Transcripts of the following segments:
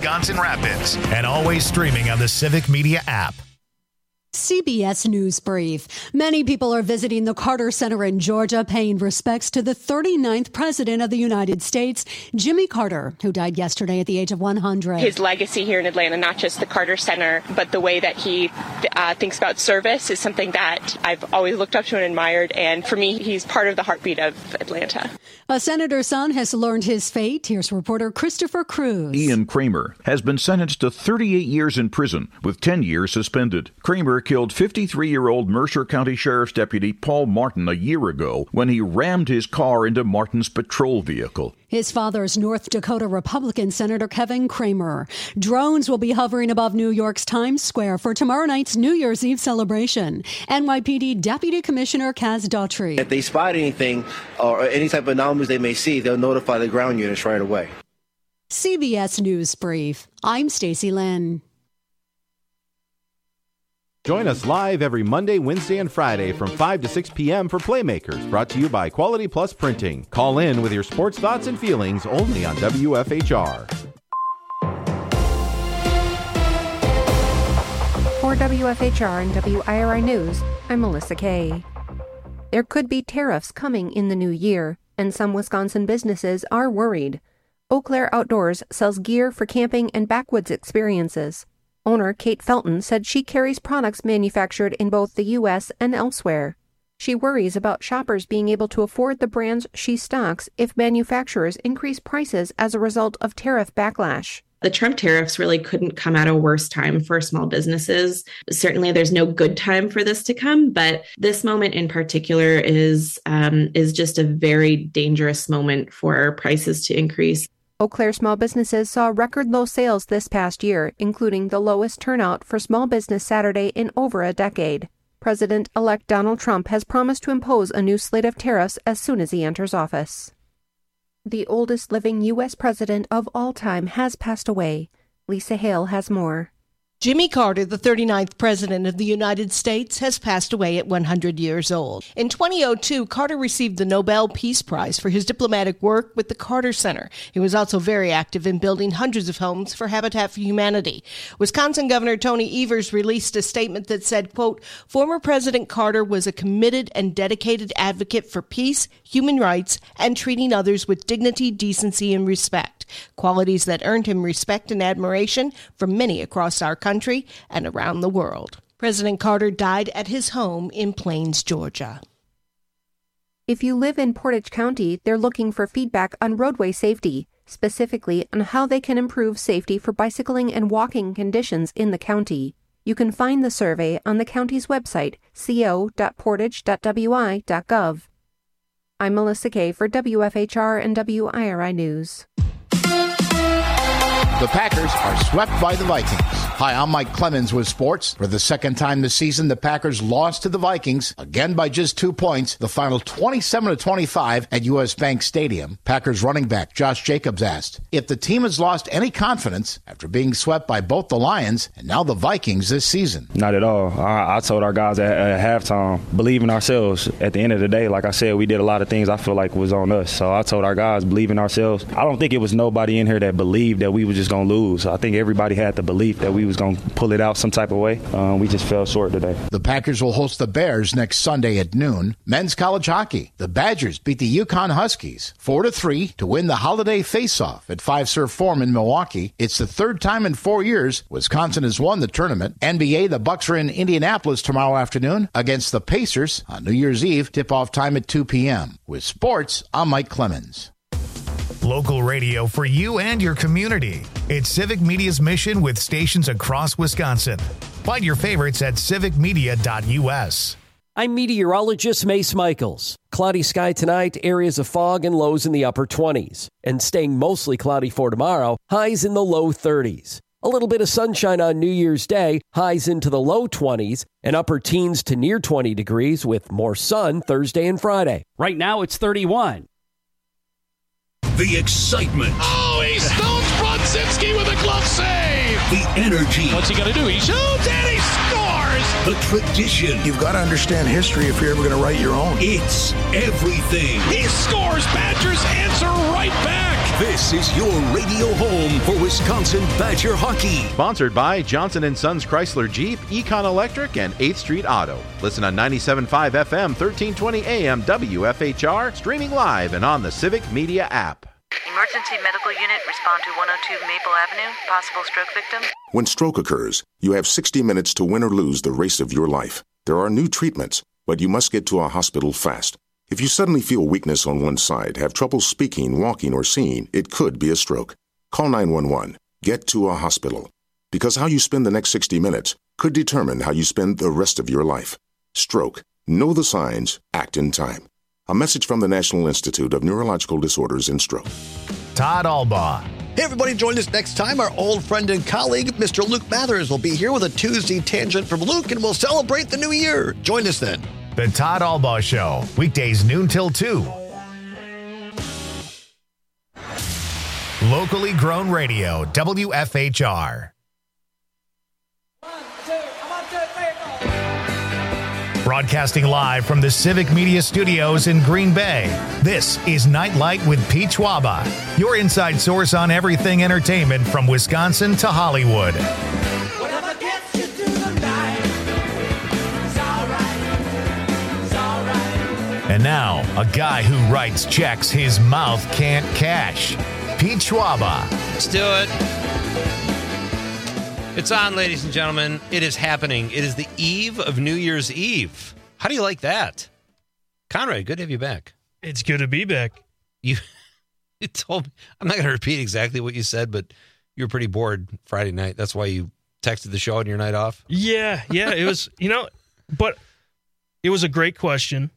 Wisconsin Rapids, and always streaming on the Civic Media app. CBS News Brief. Many people are visiting the Carter Center in Georgia, paying respects to the 39th President of the United States, Jimmy Carter, who died yesterday at the age of 100. His legacy here in Atlanta, not just the Carter Center, but the way that he thinks about service is something that I've always looked up to and admired. And for me, he's part of the heartbeat of Atlanta. A senator's son has learned his fate. Here's reporter Christopher Cruz. Ian Kramer has been sentenced to 38 years in prison with 10 years suspended. Kramer killed 53-year-old Mercer County Sheriff's Deputy Paul Martin a year ago when he rammed his car into Martin's patrol vehicle. His father's North Dakota Republican Senator Kevin Kramer. Drones will be hovering above New York's Times Square for tomorrow night's New Year's Eve celebration. NYPD Deputy Commissioner Kaz Daughtry. If they spot anything or any type of anomalies they may see, they'll notify the ground units right away. CBS News Brief. I'm Stacey Lynn. Join us live every Monday, Wednesday, and Friday from 5 to 6 p.m. for Playmakers, brought to you by Quality Plus Printing. Call in with your sports thoughts and feelings only on WFHR. For WFHR and WIRI News, I'm Melissa Kay. There could be tariffs coming in the new year, and some Wisconsin businesses are worried. Eau Claire Outdoors sells gear for camping and backwoods experiences. Owner Kate Felton said she carries products manufactured in both the U.S. and elsewhere. She worries about shoppers being able to afford the brands she stocks if manufacturers increase prices as a result of tariff backlash. The Trump tariffs really couldn't come at a worse time for small businesses. Certainly, there's no good time for this to come, but this moment in particular is just a very dangerous moment for prices to increase. Eau Claire small businesses saw record low sales this past year, including the lowest turnout for Small Business Saturday in over a decade. President-elect Donald Trump has promised to impose a new slate of tariffs as soon as he enters office. The oldest living U.S. president of all time has passed away. Lisa Hale has more. Jimmy Carter, the 39th President of the United States, has passed away at 100 years old. In 2002, Carter received the Nobel Peace Prize for his diplomatic work with the Carter Center. He was also very active in building hundreds of homes for Habitat for Humanity. Wisconsin Governor Tony Evers released a statement that said, quote, "Former President Carter was a committed and dedicated advocate for peace, human rights, and treating others with dignity, decency, and respect, qualities that earned him respect and admiration from many across our country and around the world." President Carter died at his home in Plains, Georgia. If you live in Portage County, they're looking for feedback on roadway safety, specifically on how they can improve safety for bicycling and walking conditions in the county. You can find the survey on the county's website, co.portage.wi.gov. I'm Melissa Kay for WFHR and WIRI News. The Packers are swept by the Vikings. Hi, I'm Mike Clemens with sports. For the second time this season, the Packers lost to the Vikings, again by just 2 points, the final 27-25 at U.S. Bank Stadium. Packers running back Josh Jacobs asked if the team has lost any confidence after being swept by both the Lions and now the Vikings this season. Not at all. I told our guys at halftime, believe in ourselves. At the end of the day, like I said, we did a lot of things I feel like was on us. So I told our guys, believe in ourselves. I don't think it was nobody in here that believed that we were just going to lose. I think everybody had the belief that we was going to pull it out some type of way. We just fell short today. The Packers will host the Bears next Sunday at noon. Men's college hockey. The Badgers beat the Yukon Huskies 4-3 to win the holiday face-off at Five Surf Forum in Milwaukee. It's the third time in 4 years Wisconsin has won the tournament. NBA, the Bucks are in Indianapolis tomorrow afternoon against the Pacers on New Year's Eve. Tip-off time at 2 p.m. With sports, I'm Mike Clemens. Local radio for you and your community. It's Civic Media's mission with stations across Wisconsin. Find your favorites at civicmedia.us. I'm meteorologist Mace Michaels. Cloudy sky tonight, areas of fog and lows in the upper 20s. And staying mostly cloudy for tomorrow, highs in the low 30s. A little bit of sunshine on New Year's Day, highs into the low 20s, and upper teens to near 20 degrees with more sun Thursday and Friday. Right now it's 31. The excitement. Oh, he stones Brodzinski with a glove save. The energy. What's he going to do? He shoots and he scores. stars, the tradition. You've got to understand history if you're ever going to write your own. It's everything. He scores. Badgers answer right back. This is your radio home for Wisconsin Badger hockey. Sponsored by Johnson & Sons Chrysler Jeep, Econ Electric, and 8th Street Auto. Listen on 97.5 FM, 1320 AM, WFHR, streaming live and on the Civic Media app. Emergency medical unit, respond to 102 Maple Avenue. Possible stroke victim. When stroke occurs, you have 60 minutes to win or lose the race of your life. There are new treatments, but you must get to a hospital fast. If you suddenly feel weakness on one side, have trouble speaking, walking, or seeing, it could be a stroke. Call 911. Get to a hospital. Because how you spend the next 60 minutes could determine how you spend the rest of your life. Stroke. Know the signs. Act in time. A message from the National Institute of Neurological Disorders and Stroke. Todd Albaugh. Hey, everybody, join us next time. Our old friend and colleague, Mr. Luke Mathers, will be here with a Tuesday Tangent from Luke, and we'll celebrate the new year. Join us then. The Todd Albaugh Show, weekdays noon till 2. Locally grown radio, WFHR. Broadcasting live from the Civic Media Studios in Green Bay, this is Nightlight with Pete Schwaba, your inside source on everything entertainment from Wisconsin to Hollywood. Whatever gets you through the night, it's all right, it's all right. And now, a guy who writes checks his mouth can't cash, Pete Schwaba. Let's do it. It's on, ladies and gentlemen. It is happening. It is the eve of New Year's Eve. How do you like that? Conrad, good to have you back. It's good to be back. You told me, I'm not going to repeat exactly what you said, but you were pretty bored Friday night. That's why you texted the show on your night off? Yeah, it was, but it was a great question.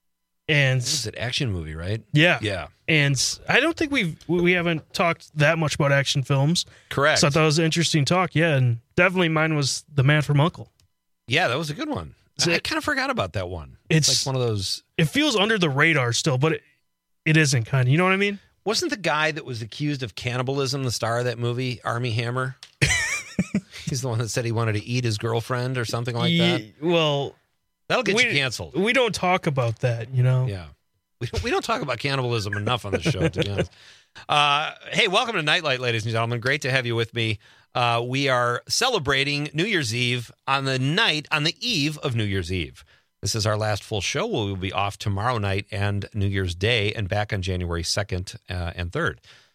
And this is an action movie, right? Yeah. And I don't think we haven't talked that much about action films. Correct. So I thought it was an interesting talk. Yeah, and definitely mine was The Man from U.N.C.L.E. Yeah, that was a good one. I kind of forgot about that one. It's like one of those. It feels under the radar still, but it isn't kind of. You know what I mean? Wasn't the guy that was accused of cannibalism the star of that movie, Armie Hammer? He's the one that said he wanted to eat his girlfriend or something like that. Well, that'll get you canceled. We don't talk about that, Yeah. We don't talk about cannibalism enough on this show, to be honest. Hey, welcome to Nightlight, ladies and gentlemen. Great to have you with me. We are celebrating New Year's Eve on the eve of New Year's Eve. This is our last full show. We will be off tomorrow night and New Year's Day and back on January 2nd and 3rd.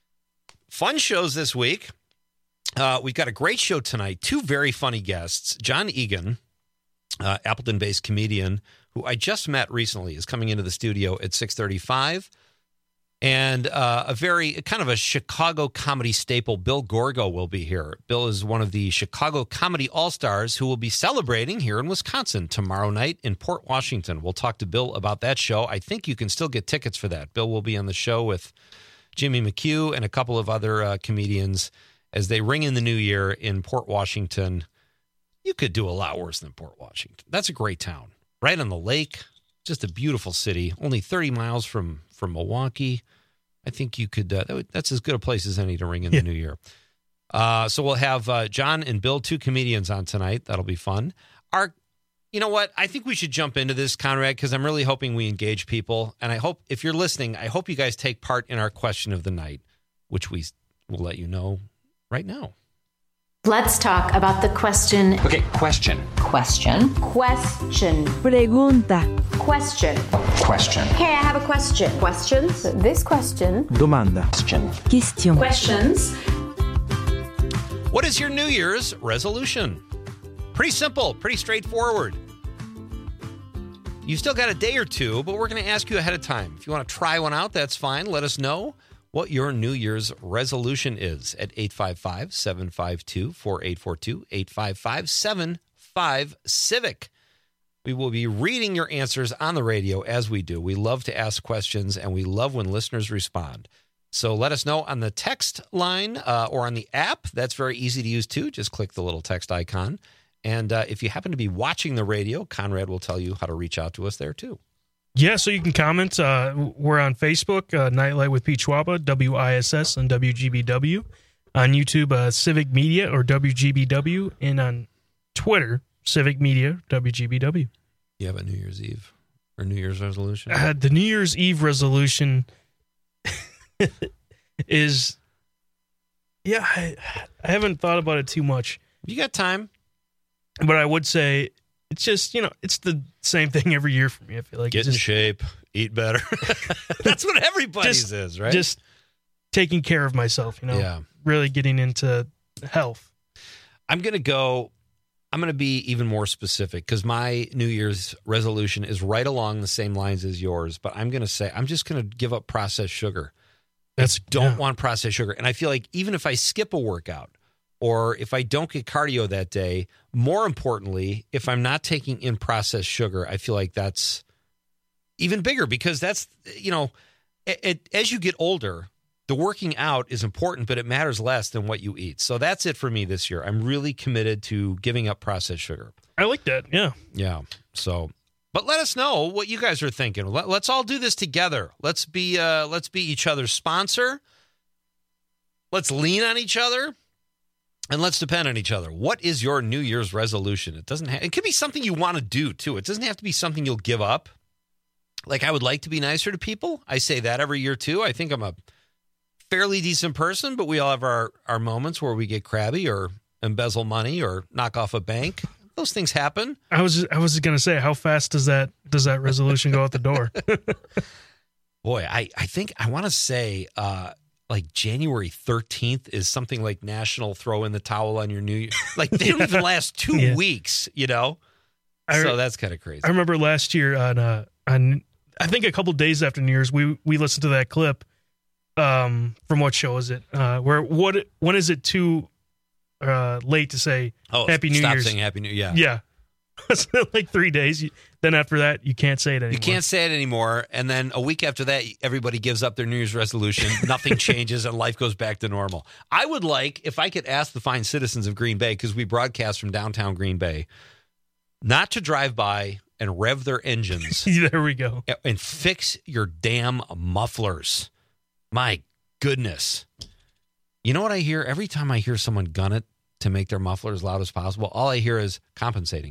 Fun shows this week. We've got a great show tonight. Two very funny guests. John Egan, Appleton-based comedian, who I just met recently, is coming into the studio at 6:35. And a very kind of a Chicago comedy staple, Bill Gorgo, will be here. Bill is one of the Chicago Comedy All-Stars who will be celebrating here in Wisconsin tomorrow night in Port Washington. We'll talk to Bill about that show. I think you can still get tickets for that. Bill will be on the show with Jimmy McHugh and a couple of other comedians as they ring in the new year in Port Washington. You could do a lot worse than Port Washington. That's a great town. Right on the lake. Just a beautiful city. Only 30 miles from Milwaukee. I think you could, that's as good a place as any to ring in the new year. So we'll have John and Bill, two comedians on tonight. That'll be fun. You know what? I think we should jump into this, Conrad, because I'm really hoping we engage people. And I hope, if you're listening, I hope you guys take part in our question of the night, which we will let you know right now. Let's talk about the question. Okay, question. Question. Pregunta. Question. Hey, I have a question. Questions? This question. Domanda. Question. Questions. What is your New Year's resolution? Pretty simple, pretty straightforward. You've still got a day or two, but we're going to ask you ahead of time. If you want to try one out, that's fine. Let us know what your New Year's resolution is at 855-752-4842, 855-75-CIVIC. We will be reading your answers on the radio as we do. We love to ask questions, and we love when listeners respond. So let us know on the text line or on the app. That's very easy to use, too. Just click the little text icon. And if you happen to be watching the radio, Conrad will tell you how to reach out to us there, too. Yeah, so you can comment. We're on Facebook, Nightlight with Pete Schwaba, WISS and WGBW. On YouTube, Civic Media or WGBW. And on Twitter, Civic Media, WGBW. You have a New Year's Eve or New Year's resolution? The New Year's Eve resolution is, I haven't thought about it too much. You got time. But I would say it's just, it's the same thing every year for me. I feel like get in shape, eat better. That's what everybody's is, right? Just taking care of myself, really getting into health. I'm going to be even more specific because my New Year's resolution is right along the same lines as yours, but I'm going to say I'm just going to give up processed sugar. I don't want processed sugar. And I feel like even if I skip a workout or if I don't get cardio that day, more importantly, if I'm not taking in processed sugar, I feel like that's even bigger because that's, as you get older, the working out is important, but it matters less than what you eat. So that's it for me this year. I'm really committed to giving up processed sugar. I like that. Yeah. Yeah. So, but let us know what you guys are thinking. Let's all do this together. Let's be each other's sponsor. Let's lean on each other. And let's depend on each other. What is your New Year's resolution? It could be something you want to do, too. It doesn't have to be something you'll give up. Like, I would like to be nicer to people. I say that every year, too. I think I'm a fairly decent person, but we all have our moments where we get crabby or embezzle money or knock off a bank. Those things happen. I was going to say, how fast does that resolution go out the door? Boy, I think I want to say like January 13th is something like National Throw in the Towel on Your New Year. Like they don't even last 2 weeks, So that's kind of crazy. I remember last year on I think a couple days after New Year's, we listened to that clip. From what show is it? When is it too late to say Happy New Year's? Stop saying Happy New Year. Yeah. It's like 3 days. Then after that, you can't say it anymore. You can't say it anymore. And then a week after that, everybody gives up their New Year's resolution. Nothing changes and life goes back to normal. I would like, if I could ask the fine citizens of Green Bay, because we broadcast from downtown Green Bay, not to drive by and rev their engines. There we go. And fix your damn mufflers. My goodness. You know what I hear? Every time I hear someone gun it to make their muffler as loud as possible, all I hear is compensating.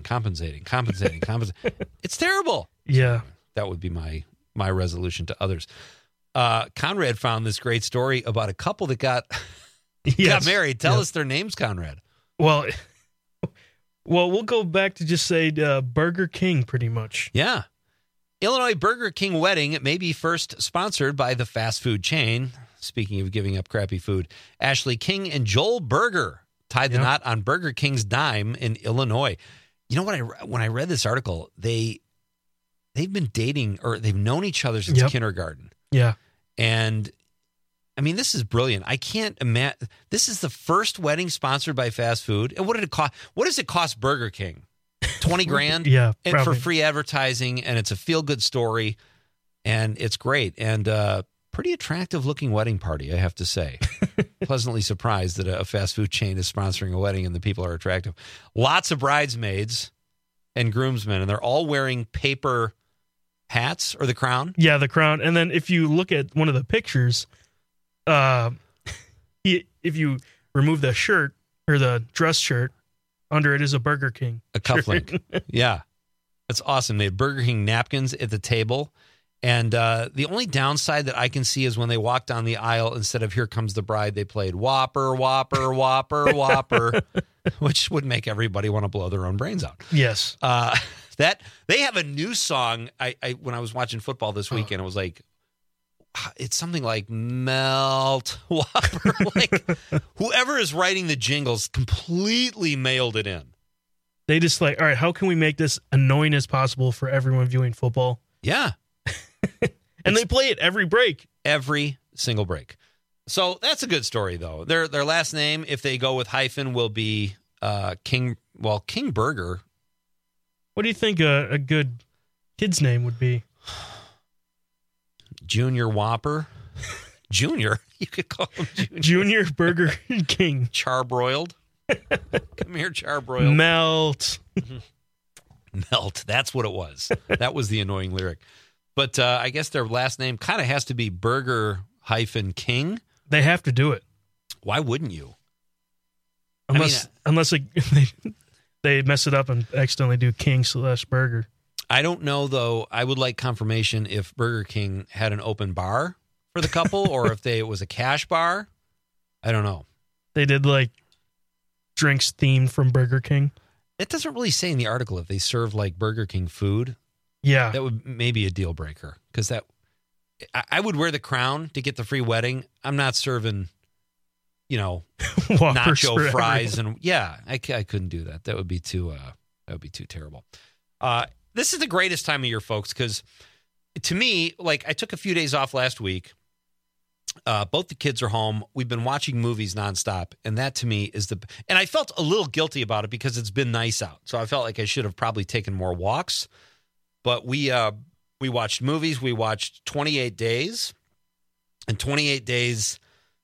It's terrible. Yeah. That would be my resolution to others. Conrad found this great story about a couple that got married. Tell us their names, Conrad. Well, we'll go back to just say Burger King pretty much. Yeah. Illinois Burger King wedding may be first sponsored by the fast food chain. Speaking of giving up crappy food, Ashley King and Joel Berger tied the knot on Burger King's dime in Illinois. You know what? When I read this article, they've been dating or they've known each other since kindergarten. Yeah, and I mean this is brilliant. I can't imagine this is the first wedding sponsored by fast food. And what did it cost? What does it cost Burger King? $20,000, yeah, and for free advertising, and it's a feel-good story, and it's great, and pretty attractive-looking wedding party, I have to say. Pleasantly surprised that a fast food chain is sponsoring a wedding and the people are attractive. Lots of bridesmaids and groomsmen, and they're all wearing paper hats or the crown. Yeah, the crown. And then if you look at one of the pictures, if you remove the shirt or the dress shirt, under it is a Burger King. A cufflink. Yeah. That's awesome. They have Burger King napkins at the table. And the only downside that I can see is when they walk down the aisle, instead of Here Comes the Bride, they played Whopper, Whopper, Whopper, Whopper, which would make everybody want to blow their own brains out. Yes. That they have a new song. I when I was watching football this weekend, it was like, it's something like Melt Whopper. Like whoever is writing the jingles completely mailed it in. They just like, all right, how can we make this annoying as possible for everyone viewing football? Yeah. And they play it every break. Every single break. So that's a good story, though. Their last name, if they go with hyphen, will be King Burger. What do you think a good kid's name would be? Junior Whopper. Junior? You could call him Junior. Junior Burger King. Charbroiled. Come here, Charbroiled. Melt. Melt. That's what it was. That was the annoying lyric. But I guess their last name kind of has to be Burger-King. They have to do it. Why wouldn't you? Unless they mess it up and accidentally do King/Burger. I don't know, though. I would like confirmation if Burger King had an open bar for the couple or if it was a cash bar. I don't know. They did like drinks themed from Burger King. It doesn't really say in the article if they serve like Burger King food. Yeah. That would maybe a deal breaker because I would wear the crown to get the free wedding. I'm not serving, nacho fries and I couldn't do that. That would be too terrible. This is the greatest time of year, folks, because to me, like I took a few days off last week. Both the kids are home. We've been watching movies nonstop, and that to me is and I felt a little guilty about it because it's been nice out. So I felt like I should have probably taken more walks. But we watched movies. We watched 28 Days, and 28 days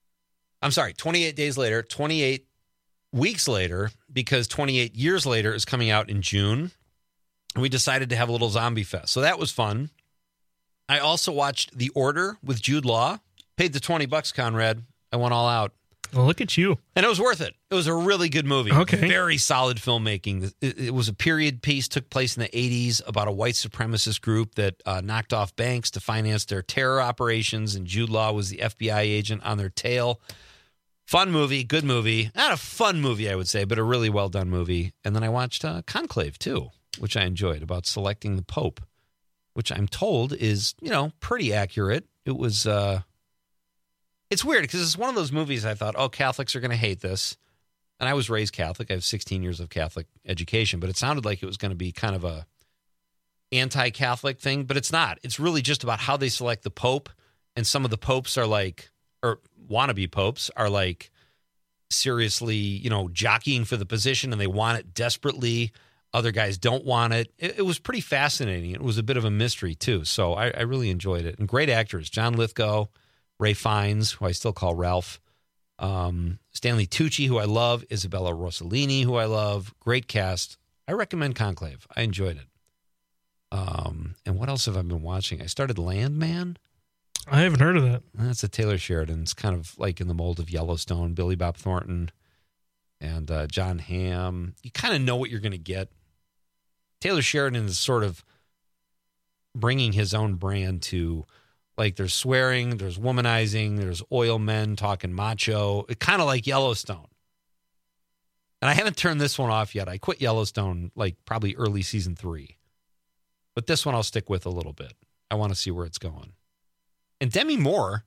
later, 28 weeks later, because 28 years later is coming out in June. We decided to have a little zombie fest. So that was fun. I also watched The Order with Jude Law. Paid the $20, Conrad. I went all out. Well, look at you. And it was worth it. It was a really good movie. Okay. Very solid filmmaking. It was a period piece, took place in the 80s about a white supremacist group that knocked off banks to finance their terror operations, and Jude Law was the FBI agent on their tail. Fun movie, good movie. Not a fun movie, I would say, but a really well-done movie. And then I watched Conclave, too, which I enjoyed, about selecting the Pope, which I'm told is, pretty accurate. It was... It's weird because it's one of those movies I thought, Catholics are going to hate this. And I was raised Catholic. I have 16 years of Catholic education, but it sounded like it was going to be kind of a anti-Catholic thing, but it's not. It's really just about how they select the Pope. And some of the popes are like, or wannabe popes are like seriously, jockeying for the position and they want it desperately. Other guys don't want it. It was pretty fascinating. It was a bit of a mystery too. So I really enjoyed it. And great actors, John Lithgow, Ray Fiennes, who I still call Ralph, Stanley Tucci, who I love, Isabella Rossellini, who I love. Great cast. I recommend Conclave. I enjoyed it. And what else have I been watching? I started Landman. I haven't heard of that. That's a Taylor Sheridan. It's kind of like in the mold of Yellowstone, Billy Bob Thornton and John Hamm. You kind of know what you're going to get. Taylor Sheridan is sort of bringing his own brand to... Like there's swearing, there's womanizing, there's oil men talking macho. It's kind of like Yellowstone. And I haven't turned this one off yet. I quit Yellowstone like probably early season 3. But this one I'll stick with a little bit. I want to see where it's going. And Demi Moore,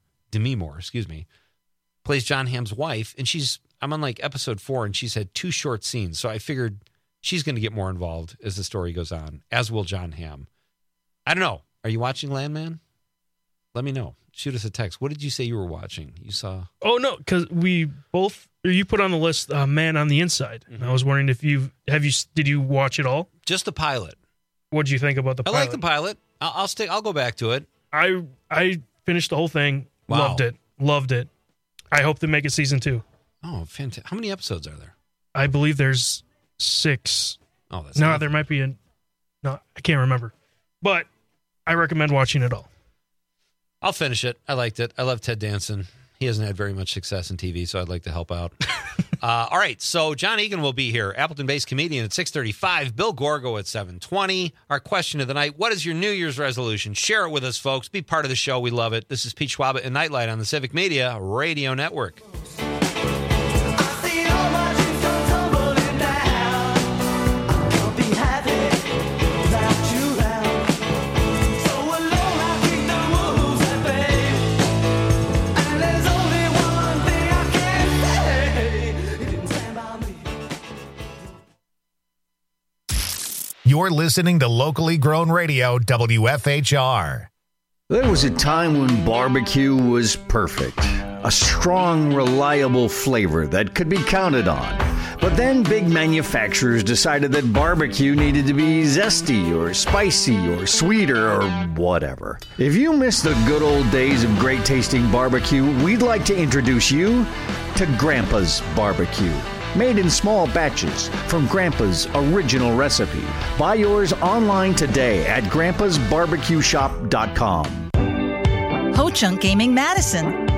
plays John Hamm's wife. And I'm on like episode 4 and she's had 2 short scenes. So I figured she's going to get more involved as the story goes on, as will John Hamm. I don't know. Are you watching Landman? Let me know. Shoot us a text. What did you say you were watching? You saw... Oh, no, because you put on the list Man on the Inside. Mm-hmm. And I was wondering if did you watch it all? Just the pilot. What did you think about the pilot? I like the pilot. I'll go back to it. I finished the whole thing. Wow. Loved it. I hope they make it season 2. Oh, fantastic. How many episodes are there? I believe there's 6. Oh, that's no, there might be no, I can't remember. But I recommend watching it all. I'll finish it. I liked it. I love Ted Danson. He hasn't had very much success in TV, so I'd like to help out. All right, so John Egan will be here, Appleton-based comedian at 6:35, Bill Gorgo at 7:20. Our question of the night, what is your New Year's resolution? Share it with us, folks. Be part of the show. We love it. This is Pete Schwaba and Nightlight on the Civic Media Radio Network. You're listening to locally grown radio, WFHR. There was a time when barbecue was perfect. A strong, reliable flavor that could be counted on. But then big manufacturers decided that barbecue needed to be zesty or spicy or sweeter or whatever. If you miss the good old days of great tasting barbecue, we'd like to introduce you to Grandpa's Barbecue. Made in small batches from Grandpa's original recipe. Buy yours online today at grandpasbarbecueshop.com. Ho Chunk Gaming Madison.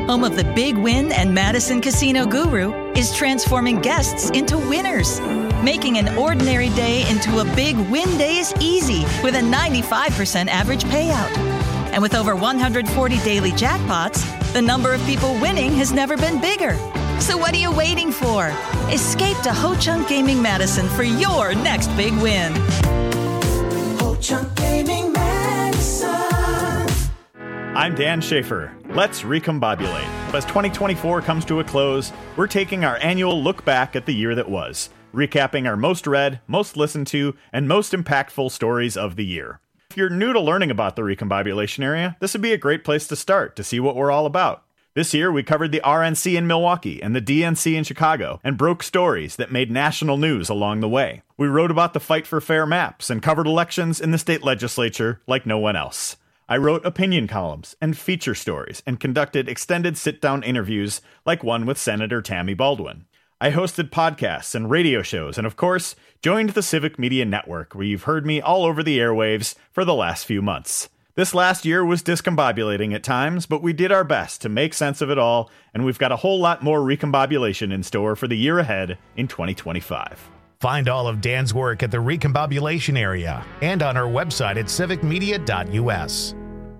home of the Big Win and Madison Casino Guru, is transforming guests into winners. Making an ordinary day into a Big Win day is easy with a 95% average payout. And with over 140 daily jackpots, the number of people winning has never been bigger. So what are you waiting for? Escape to Ho Chunk Gaming Madison for your next big win. Ho Chunk Gaming Madison. I'm Dan Schaefer. Let's recombobulate. As 2024 comes to a close, we're taking our annual look back at the year that was, recapping our most read, most listened to, and most impactful stories of the year. If you're new to learning about the recombobulation area, this would be a great place to start to see what we're all about. This year, we covered the RNC in Milwaukee and the DNC in Chicago and broke stories that made national news along the way. We wrote about the fight for fair maps and covered elections in the state legislature like no one else. I wrote opinion columns and feature stories and conducted extended sit-down interviews like one with Senator Tammy Baldwin. I hosted podcasts and radio shows and, of course, joined the Civic Media Network, where you've heard me all over the airwaves for the last few months. This last year was discombobulating at times, but we did our best to make sense of it all, and we've got a whole lot more recombobulation in store for the year ahead in 2025. Find all of Dan's work at the recombobulation area and on our website at civicmedia.us.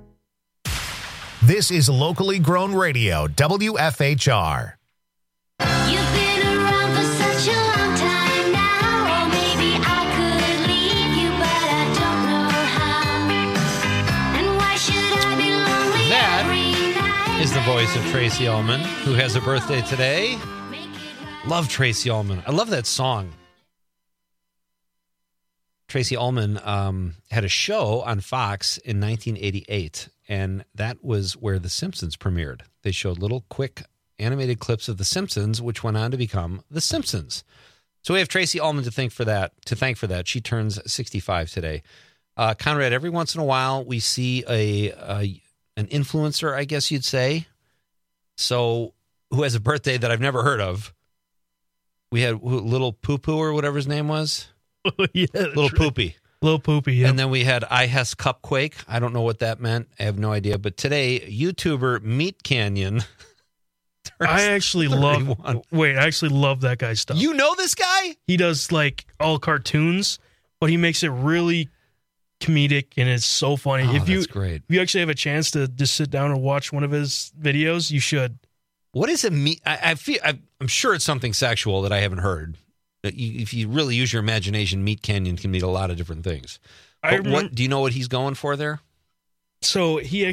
This is locally grown radio, WFHR. You've been around for such a long time now, or maybe I could leave you, but I don't know how. And why should I be lonely every night? Is the voice of Tracy Ullman, who has a birthday today. Love Tracy Ullman. I love that song. Tracy Ullman had a show on Fox in 1988, and that was where The Simpsons premiered. They showed little quick animated clips of The Simpsons, which went on to become The Simpsons. So we have Tracy Ullman to thank for that. She turns 65 today. Conrad, every once in a while we see an influencer, I guess you'd say, so who has a birthday that I've never heard of. We had Little Poo Poo or whatever his name was. Yeah, Little Poopy. Little Poopy, yeah. And then we had IHES Cupquake. I don't know what that meant. I have no idea. But today, YouTuber Meat Canyon. I actually love that guy's stuff. You know this guy? He does like all cartoons, but he makes it really comedic and it's so funny. Oh, that's great. If you actually have a chance to just sit down and watch one of his videos, you should. What is it? I'm sure it's something sexual that I haven't heard. If you really use your imagination, Meat Canyon can mean a lot of different things. What do you know what he's going for there? So he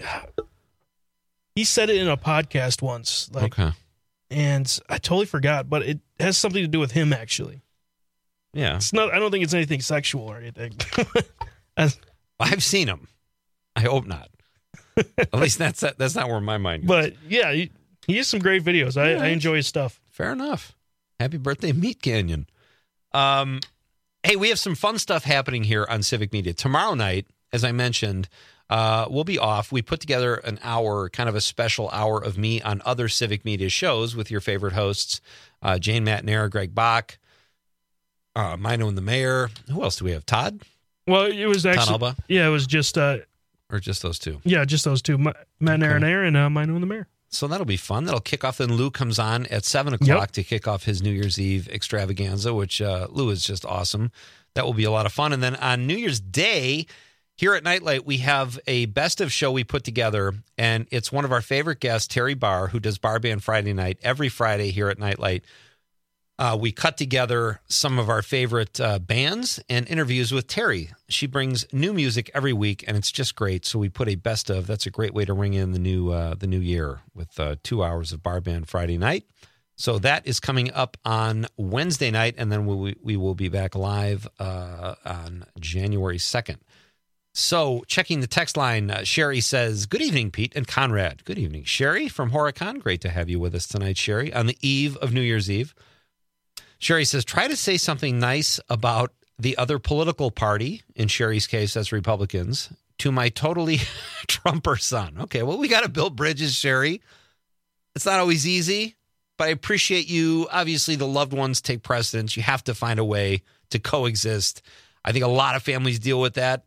said it in a podcast once. Okay. And I totally forgot, but it has something to do with him actually. Yeah. It's not. I don't think it's anything sexual or anything. I've seen him. I hope not. At least that's not where my mind goes. But yeah, he has some great videos. I enjoy his stuff. Fair enough. Happy birthday, Meat Canyon. Hey, we have some fun stuff happening here on Civic Media. Tomorrow night, as I mentioned, we'll be off. We put together an hour, kind of a special hour of me on other Civic Media shows with your favorite hosts, Jane McNair, Greg Bach, Mino and the Mayor. Who else do we have? Todd? Well, it was actually... Todd Alba? Yeah, it was just... or just those two? Yeah, just those two. McNair and Aaron, and Mino and the Mayor. So that'll be fun. That'll kick off. Then Lou comes on at 7 o'clock to kick off his New Year's Eve extravaganza, which Lou is just awesome. That will be a lot of fun. And then on New Year's Day, here at Nightlight, we have a best of show we put together, and it's one of our favorite guests, Terry Barr, who does Bar Band Friday night every Friday here at Nightlight. We cut together some of our favorite bands and interviews with Terry. She brings new music every week, and it's just great. So we put a best of. That's a great way to ring in the new year with 2 hours of Bar Band Friday night. So that is coming up on Wednesday night, and then we will be back live on January 2nd. So checking the text line, Sherry says, "Good evening, Pete and Conrad." Good evening, Sherry from Horicon. Great to have you with us tonight, Sherry, on the eve of New Year's Eve. Sherry says, "Try to say something nice about the other political party," in Sherry's case, that's Republicans, "to my totally Trumper son." Okay, well, we got to build bridges, Sherry. It's not always easy, but I appreciate you. Obviously, the loved ones take precedence. You have to find a way to coexist. I think a lot of families deal with that.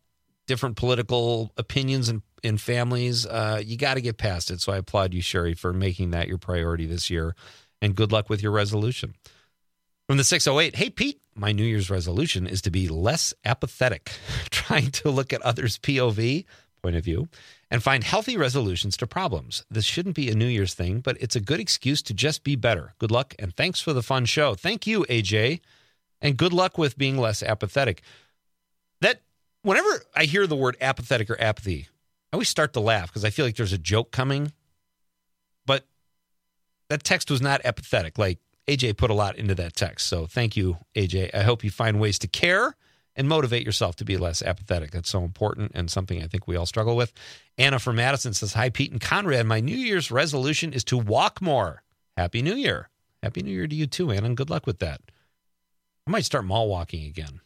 different political opinions in families, you got to get past it. So I applaud you, Sherry, for making that your priority this year. And good luck with your resolution. From the 608, hey, Pete, my New Year's resolution is to be less apathetic, trying to look at others' POV, point of view, and find healthy resolutions to problems. This shouldn't be a New Year's thing, but it's a good excuse to just be better. Good luck, and thanks for the fun show. Thank you, AJ, and good luck with being less apathetic. That whenever I hear the word apathetic or apathy, I always start to laugh because I feel like there's a joke coming, but that text was not apathetic. Like, AJ put a lot into that text. So thank you, AJ. I hope you find ways to care and motivate yourself to be less apathetic. That's so important and something I think we all struggle with. Anna from Madison says, hi, Pete and Conrad. My New Year's resolution is to walk more. Happy New Year. Happy New Year to you too, Anna, and good luck with that. I might start mall walking again.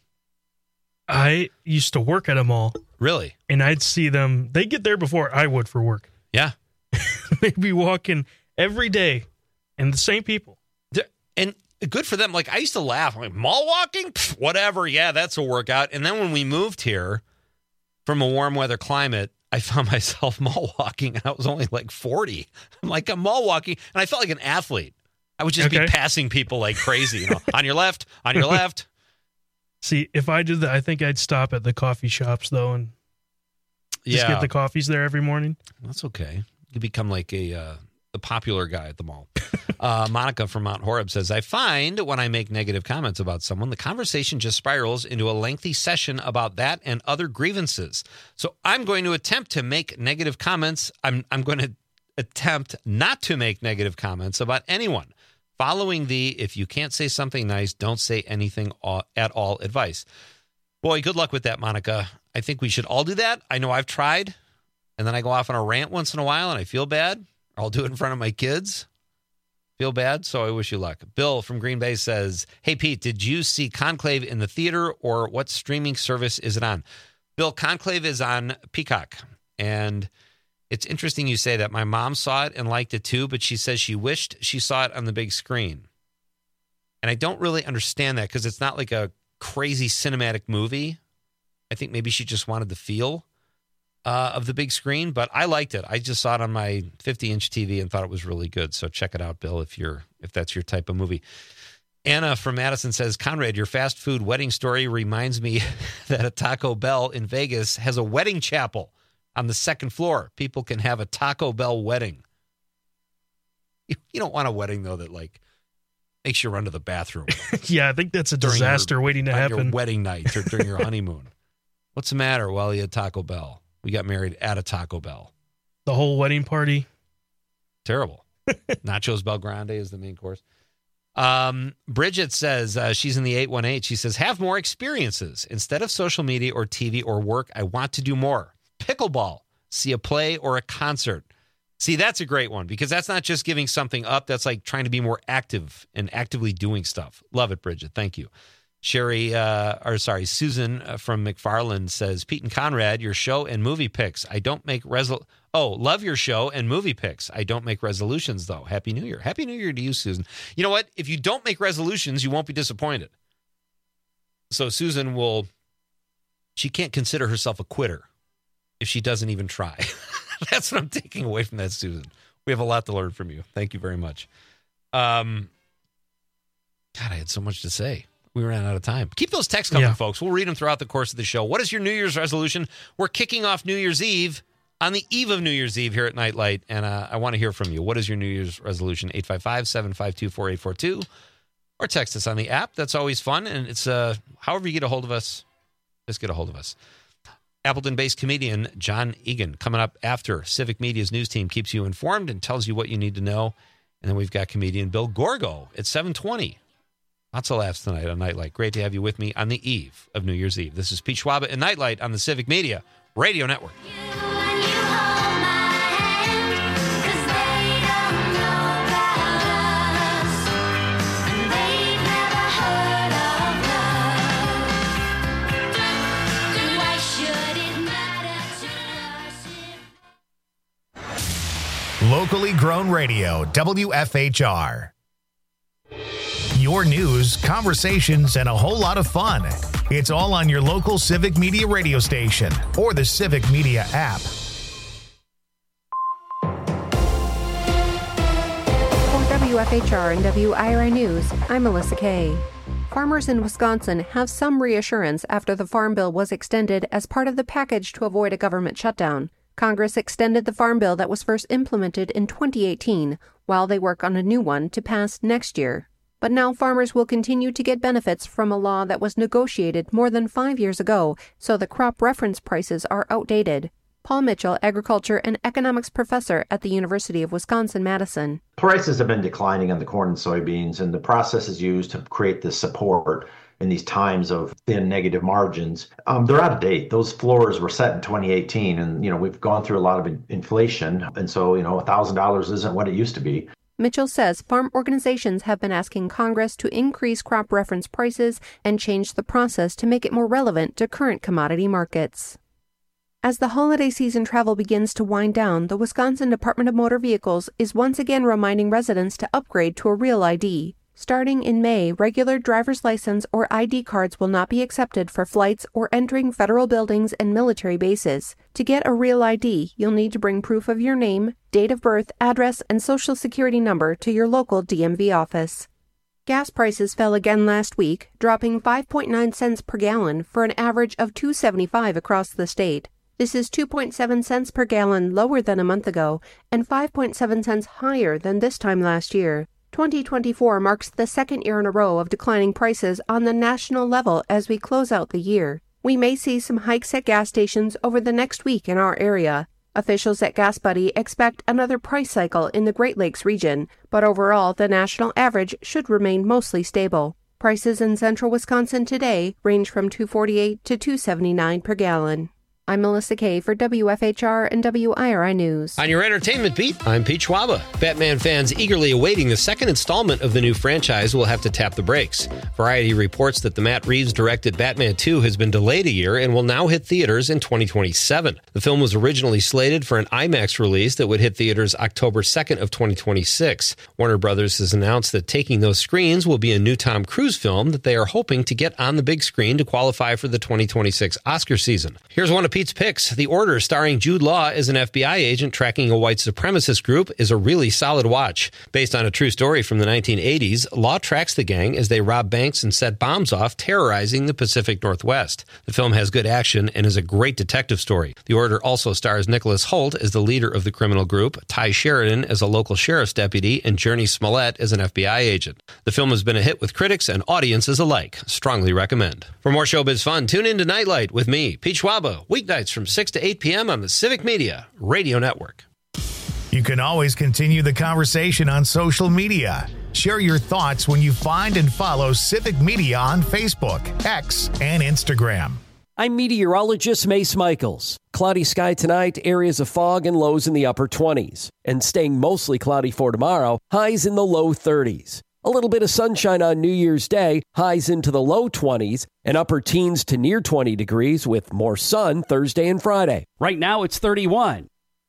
I used to work at a mall. Really? And I'd see them. They get there before I would for work. Yeah. They'd be walking every day and the same people. And good for them. Like, I used to laugh. I'm like, mall walking? Pfft, whatever. Yeah, that's a workout. And then when we moved here from a warm weather climate, I found myself mall walking, and I was only like 40. I'm like, I'm mall walking, and I felt like an athlete. I would just be passing people like crazy. You know, on your left, on your left. See, if I did that, I think I'd stop at the coffee shops, though, and just get the coffees there every morning. That's okay. You become like the popular guy at the mall. Monica from Mount Horeb says, I find when I make negative comments about someone, the conversation just spirals into a lengthy session about that and other grievances. So I'm going to attempt to make negative comments. I'm going to attempt not to make negative comments about anyone. Following the, if you can't say something nice, don't say anything at all advice. Boy, good luck with that, Monica. I think we should all do that. I know I've tried, and then I go off on a rant once in a while, and I feel bad. I'll do it in front of my kids. Feel bad, so I wish you luck. Bill from Green Bay says, hey, Pete, did you see Conclave in the theater, or what streaming service is it on? Bill, Conclave is on Peacock, and it's interesting you say that. My mom saw it and liked it too, but she says she wished she saw it on the big screen. And I don't really understand that because it's not like a crazy cinematic movie. I think maybe she just wanted the feel of the big screen, but I liked it. I just saw it on my 50-inch TV and thought it was really good. So check it out, Bill, if that's your type of movie. Anna from Madison says, Conrad, your fast food wedding story reminds me that a Taco Bell in Vegas has a wedding chapel on the second floor. People can have a Taco Bell wedding. You don't want a wedding, though, that like makes you run to the bathroom. Yeah, I think that's a disaster waiting to happen. Your wedding night or during your honeymoon. What's the matter? Well, you had Taco Bell. We got married at a Taco Bell. The whole wedding party. Terrible. Nachos Belgrande is the main course. Bridget says, she's in the 818. She says, have more experiences. Instead of social media or TV or work, I want to do more. Pickleball, see a play or a concert. See, that's a great one because that's not just giving something up. That's like trying to be more active and actively doing stuff. Love it, Bridget. Thank you. Susan from McFarland says, Pete and Conrad, your show and movie picks. I don't make love your show and movie picks. I don't make resolutions, though. Happy New Year. Happy New Year to you, Susan. You know what? If you don't make resolutions, you won't be disappointed. So Susan she can't consider herself a quitter if she doesn't even try. That's what I'm taking away from that, Susan. We have a lot to learn from you. Thank you very much. God, I had so much to say. We ran out of time. Keep those texts coming, folks. We'll read them throughout the course of the show. What is your New Year's resolution? We're kicking off New Year's Eve on the eve of New Year's Eve here at Nightlight, and I want to hear from you. What is your New Year's resolution? 855-752-4842, or text us on the app. That's always fun, and it's however you get a hold of us, just get a hold of us. Appleton-based comedian John Egan coming up after Civic Media's news team keeps you informed and tells you what you need to know. And then we've got comedian Bill Gorgo at 7:20. Lots of laughs tonight on Nightlight. Great to have you with me on the eve of New Year's Eve. This is Pete Schwaba and Nightlight on the Civic Media Radio Network. Locally grown radio, WFHR. your news, conversations, and a whole lot of fun. It's all on your local Civic Media radio station or the Civic Media app. WFHR and WIRI News, I'm Melissa Kay. Farmers in Wisconsin have some reassurance after the Farm Bill was extended as part of the package to avoid a government shutdown. Congress extended the Farm Bill that was first implemented in 2018, while they work on a new one to pass next year. But now farmers will continue to get benefits from a law that was negotiated more than 5 years ago, so the crop reference prices are outdated. Paul Mitchell, agriculture and economics professor at the University of Wisconsin-Madison. Prices have been declining on the corn and soybeans, and the process is used to create this support in these times of thin negative margins. They're out of date. Those floors were set in 2018, and we've gone through a lot of inflation, and so $1,000 isn't what it used to be. Mitchell says farm organizations have been asking Congress to increase crop reference prices and change the process to make it more relevant to current commodity markets. As the holiday season travel begins to wind down, the Wisconsin Department of Motor Vehicles is once again reminding residents to upgrade to a real ID. Starting in May, regular driver's license or ID cards will not be accepted for flights or entering federal buildings and military bases. To get a real ID, you'll need to bring proof of your name, date of birth, address, and social security number to your local DMV office. Gas prices fell again last week, dropping 5.9 cents per gallon for an average of $2.75 across the state. This is 2.7 cents per gallon lower than a month ago and 5.7 cents higher than this time last year. 2024 marks the second year in a row of declining prices on the national level as we close out the year. We may see some hikes at gas stations over the next week in our area. Officials at GasBuddy expect another price cycle in the Great Lakes region, but overall the national average should remain mostly stable. Prices in central Wisconsin today range from $2.48 to $2.79 per gallon. I'm Melissa Kay for WFHR and WIRI News. On your entertainment beat, I'm Pete Schwaba. Batman fans eagerly awaiting the second installment of the new franchise will have to tap the brakes. Variety reports that the Matt Reeves-directed Batman 2 has been delayed a year and will now hit theaters in 2027. The film was originally slated for an IMAX release that would hit theaters October 2nd of 2026. Warner Brothers has announced that taking those screens will be a new Tom Cruise film that they are hoping to get on the big screen to qualify for the 2026 Oscar season. Here's one of Pete's picks. The Order, starring Jude Law as an FBI agent tracking a white supremacist group, is a really solid watch. Based on a true story from the 1980s, Law tracks the gang as they rob banks and set bombs off, terrorizing the Pacific Northwest. The film has good action and is a great detective story. The Order also stars Nicholas Hoult as the leader of the criminal group, Ty Sheridan as a local sheriff's deputy, and Journey Smollett as an FBI agent. The film has been a hit with critics and audiences alike. Strongly recommend. For more showbiz fun, tune in to Nightlight with me, Pete Schwaba, weeknights from 6 to 8 p.m. on the Civic Media Radio Network. You can always continue the conversation on social media. Share your thoughts when you find and follow Civic Media on Facebook, X, and Instagram. I'm meteorologist Mace Michaels. Cloudy sky tonight, areas of fog and lows in the upper 20s. And staying mostly cloudy for tomorrow, highs in the low 30s. A little bit of sunshine on New Year's Day, highs into the low 20s, and upper teens to near 20 degrees with more sun Thursday and Friday. Right now it's 31.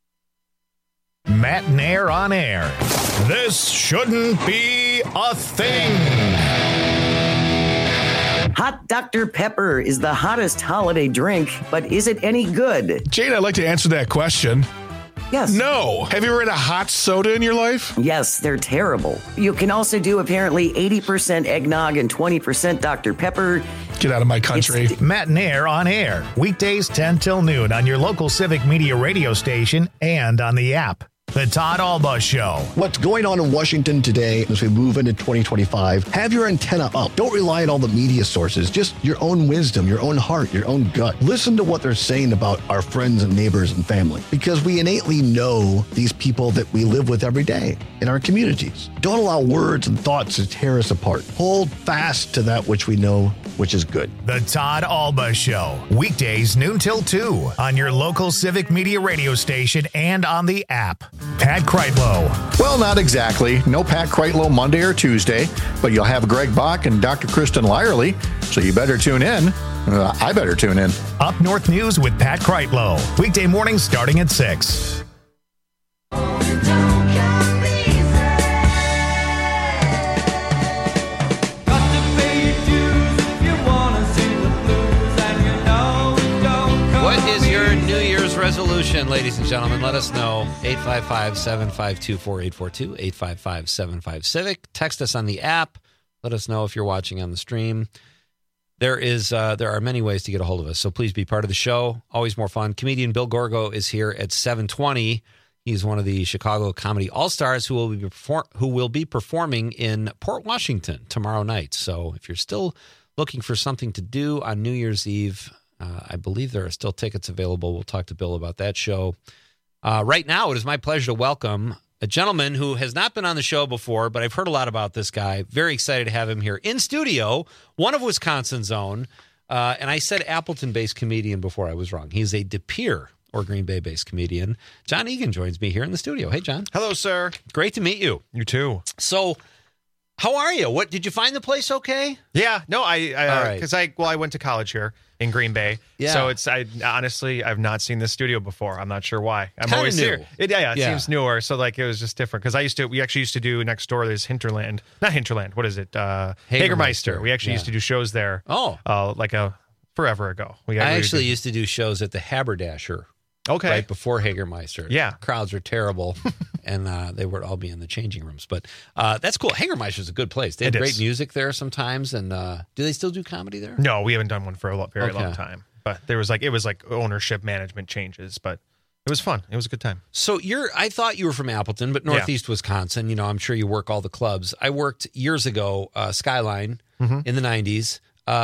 Matt Nair on air. This shouldn't be a thing. Hot Dr. Pepper is the hottest holiday drink, but is it any good? Jade, I'd like to answer that question. Yes. No. Have you ever had a hot soda in your life? Yes, they're terrible. You can also do apparently 80% eggnog and 20% Dr. Pepper. Get out of my country. Matt Nair on air. Weekdays 10 till noon on your local Civic Media radio station and on the app. The Todd Alba Show. What's going on in Washington today as we move into 2025? Have your antenna up. Don't rely on all the media sources. Just your own wisdom, your own heart, your own gut. Listen to what they're saying about our friends and neighbors and family, because we innately know these people that we live with every day in our communities. Don't allow words and thoughts to tear us apart. Hold fast to that which we know, which is good. The Todd Alba Show. Weekdays noon till 2 on your local Civic Media radio station and on the app. Pat Kreitlow. Well, not exactly. No Pat Kreitlow Monday or Tuesday, but you'll have Greg Bach and Dr. Kristen Lyerly, so you better tune in. I better tune in. Up North News with Pat Kreitlow. Weekday mornings starting at 6. solution, ladies and gentlemen. Let us know. 855-752-4842, 855-755-CIVIC. Text us on the app. Let us know if you're watching on the stream. There are many ways to get a hold of us, so please be part of the show. Always more fun. Comedian Bill Gorgo is here at 7:20. He's one of the Chicago Comedy All-Stars who will be performing in Port Washington tomorrow night. So if you're still looking for something to do on New Year's Eve, I believe there are still tickets available. We'll talk to Bill about that show. Right now, it is my pleasure to welcome a gentleman who has not been on the show before, but I've heard a lot about this guy. Very excited to have him here in studio, one of Wisconsin's own. And I said Appleton-based comedian before. I was wrong. He's a De Pere or Green Bay-based comedian. John Egan joins me here in the studio. Hey, John. Hello, sir. Great to meet you. You too. So, how are you? What did you find the place okay? Yeah, no, because I went to college here in Green Bay. Yeah. So honestly, I've not seen this studio before. I'm not sure why. I'm Kinda always new. here. It seems newer. So like it was just different because we actually used to do next door. There's not Hinterland. What is it? Hagermeister. We actually used to do shows there. Oh, forever ago. I actually used to do shows at the Haberdasher. Okay. Right before Hagermeister. Yeah. Crowds were terrible, and they would all be in the changing rooms. But that's cool. Hagermeister's a good place. They have great music there sometimes. And do they still do comedy there? No, we haven't done one for a very long time. But it was like ownership management changes. But it was fun. It was a good time. So I thought you were from Appleton, but Northeast Wisconsin. You know, I'm sure you work all the clubs. I worked years ago, Skyline in the 90s.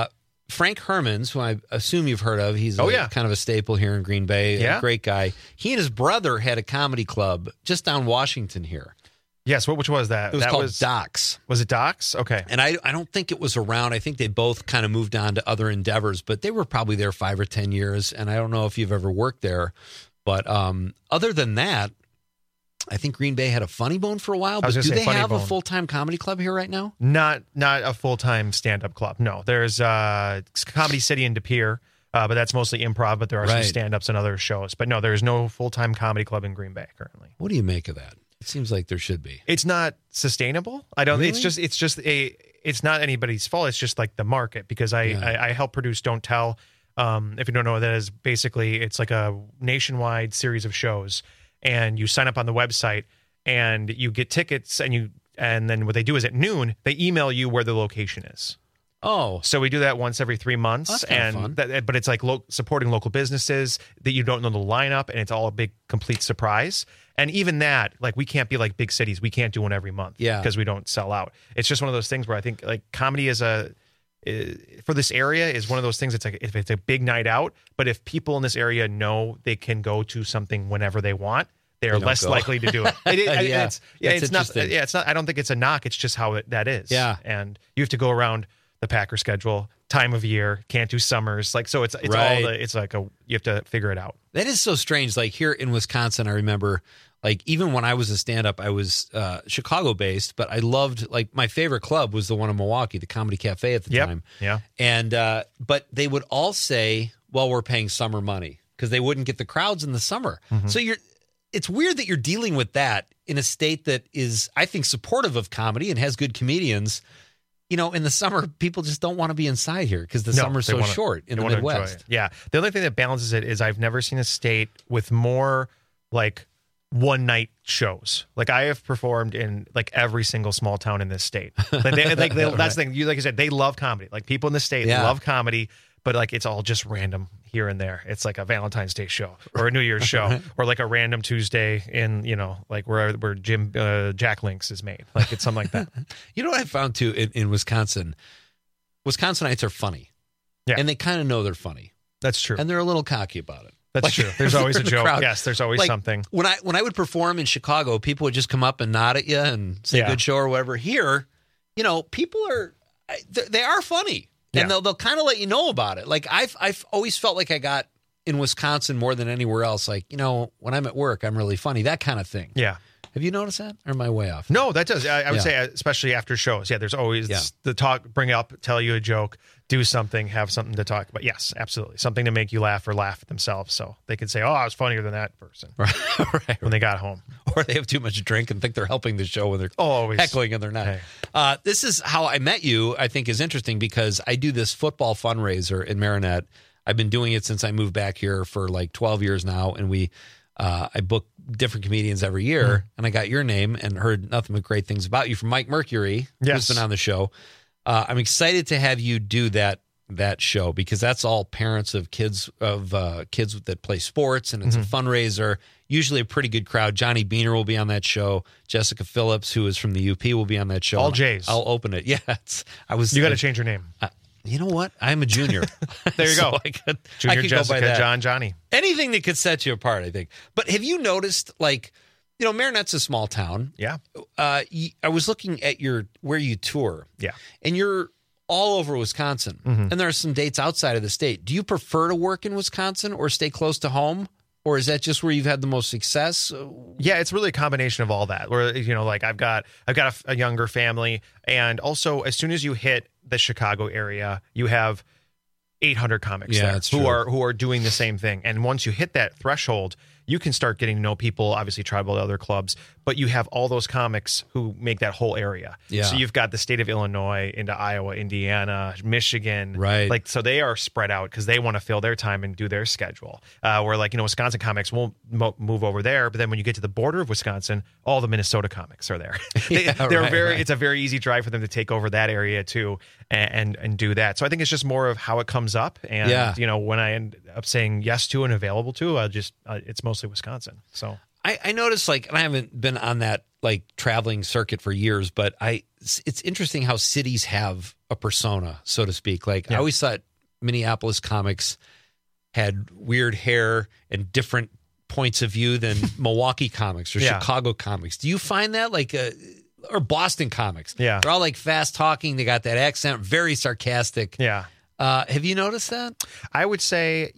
Frank Hermans, who I assume you've heard of, he's kind of a staple here in Green Bay, a great guy. He and his brother had a comedy club just down Washington here. Yes, which was that? It was called Docs. Was it Docs? Okay. And I don't think it was around. I think they both kind of moved on to other endeavors, but they were probably there 5 or 10 years, and I don't know if you've ever worked there. But other than that, I think Green Bay had a Funny Bone for a while, but do they have a full-time comedy club here right now? Not a full-time stand-up club, no. There's Comedy City in De Pere, but that's mostly improv, but there are some stand-ups and other shows. But no, there's no full-time comedy club in Green Bay currently. What do you make of that? It seems like there should be. It's not sustainable. I don't. Really? It's not anybody's fault. It's just like the market because I help produce Don't Tell. If you don't know what that is, basically it's like a nationwide series of shows. And you sign up on the website and you get tickets and then what they do is at noon, they email you where the location is. Oh. So we do that once every 3 months. That's kind of fun. But it's like supporting local businesses that you don't know the lineup and it's all a big complete surprise. And even that, like we can't be like big cities. We can't do one every month because we don't sell out. It's just one of those things where I think like comedy is for this area is one of those things. It's like if it's a big night out, but if people in this area know they can go to something whenever they want, they're less likely to do it. It's not. Yeah, it's not. I don't think it's a knock. It's just how that is. Yeah, and you have to go around the Packer schedule, time of year, can't do summers. Like so, it's all it's like you have to figure it out. That is so strange. Like here in Wisconsin, I remember. Like even when I was a stand-up, I was Chicago-based, but I loved like my favorite club was the one in Milwaukee, the Comedy Cafe at the time. Yeah, and but they would all say, "Well, we're paying summer money," because they wouldn't get the crowds in the summer. Mm-hmm. So it's weird that you're dealing with that in a state that is, I think, supportive of comedy and has good comedians. You know, in the summer, people just don't want to be inside here because the summer's so short in the Midwest. Yeah, the only thing that balances it is I've never seen a state with more like one night shows. Like I have performed in like every single small town in this state. That's the thing. Like you said, they love comedy. Like people in the state love comedy, but like it's all just random here and there. It's like a Valentine's Day show or a New Year's show or like a random Tuesday in like where Jim Jack Links is made. Like it's something like that. You know what I found too in Wisconsin? Wisconsinites are funny. Yeah, and they kind of know they're funny. That's true, and they're a little cocky about it. That's true. There's always a joke. Yes, there's always something. When I would perform in Chicago, people would just come up and nod at you and say good show or whatever. Here, people they are funny. And they'll kind of let you know about it. Like I've always felt like I got in Wisconsin more than anywhere else. Like, when I'm at work, I'm really funny, that kind of thing. Yeah. Have you noticed that? Or am I way off? No, that does. I would say, especially after shows. Yeah, there's always the talk, bring up, tell you a joke, do something, have something to talk about. Yes, absolutely. Something to make you laugh or laugh at themselves. So they could say, oh, I was funnier than that person. Right. When they got home. Or they have too much drink and think they're helping the show when they're always heckling and they're not. Hey. This is how I met you, I think is interesting because I do this football fundraiser in Marinette. I've been doing it since I moved back here for like 12 years now, and I book different comedians every year, and I got your name and heard nothing but great things about you from Mike Mercury, who's been on the show. I'm excited to have you do that show, because that's all parents of kids that play sports, and it's a fundraiser. Usually a pretty good crowd. Johnny Beaner will be on that show. Jessica Phillips, who is from the UP, will be on that show. All J's. I'll open it. Yeah, You got to change your name. You know what? I'm a junior. There you So go. I could Junior go by Jessica, that. John, Johnny. Anything that could set you apart, I think. But have you noticed, like, Marinette's a small town. Yeah. I was looking at where you tour. Yeah. And you're all over Wisconsin. And there are some dates outside of the state. Do you prefer to work in Wisconsin or stay close to home? Or is that just where you've had the most success? Yeah, it's really a combination of all that. Where like I've got a younger family, and also as soon as you hit the Chicago area, you have 800 comics there that's who true. are doing the same thing. And once you hit that threshold, you can start getting to know people, obviously travel to other clubs, but you have all those comics who make that whole area. Yeah. So you've got the state of Illinois into Iowa, Indiana, Michigan. Right. Like, so they are spread out because they want to fill their time and do their schedule. Where like, Wisconsin comics won't move over there. But then when you get to the border of Wisconsin, all the Minnesota comics are there. It's a very easy drive for them to take over that area too and do that. So I think it's just more of how it comes up. And, when I end up saying yes to and available to, it's mostly Wisconsin. So I noticed, like, and I haven't been on that like traveling circuit for years, but it's interesting how cities have a persona, so to speak. Like I always thought Minneapolis comics had weird hair and different points of view than Milwaukee comics or Chicago comics. Do you find that or Boston comics? Yeah. They're all like fast talking. They got that accent, very sarcastic. Yeah. Have you noticed that? I would say,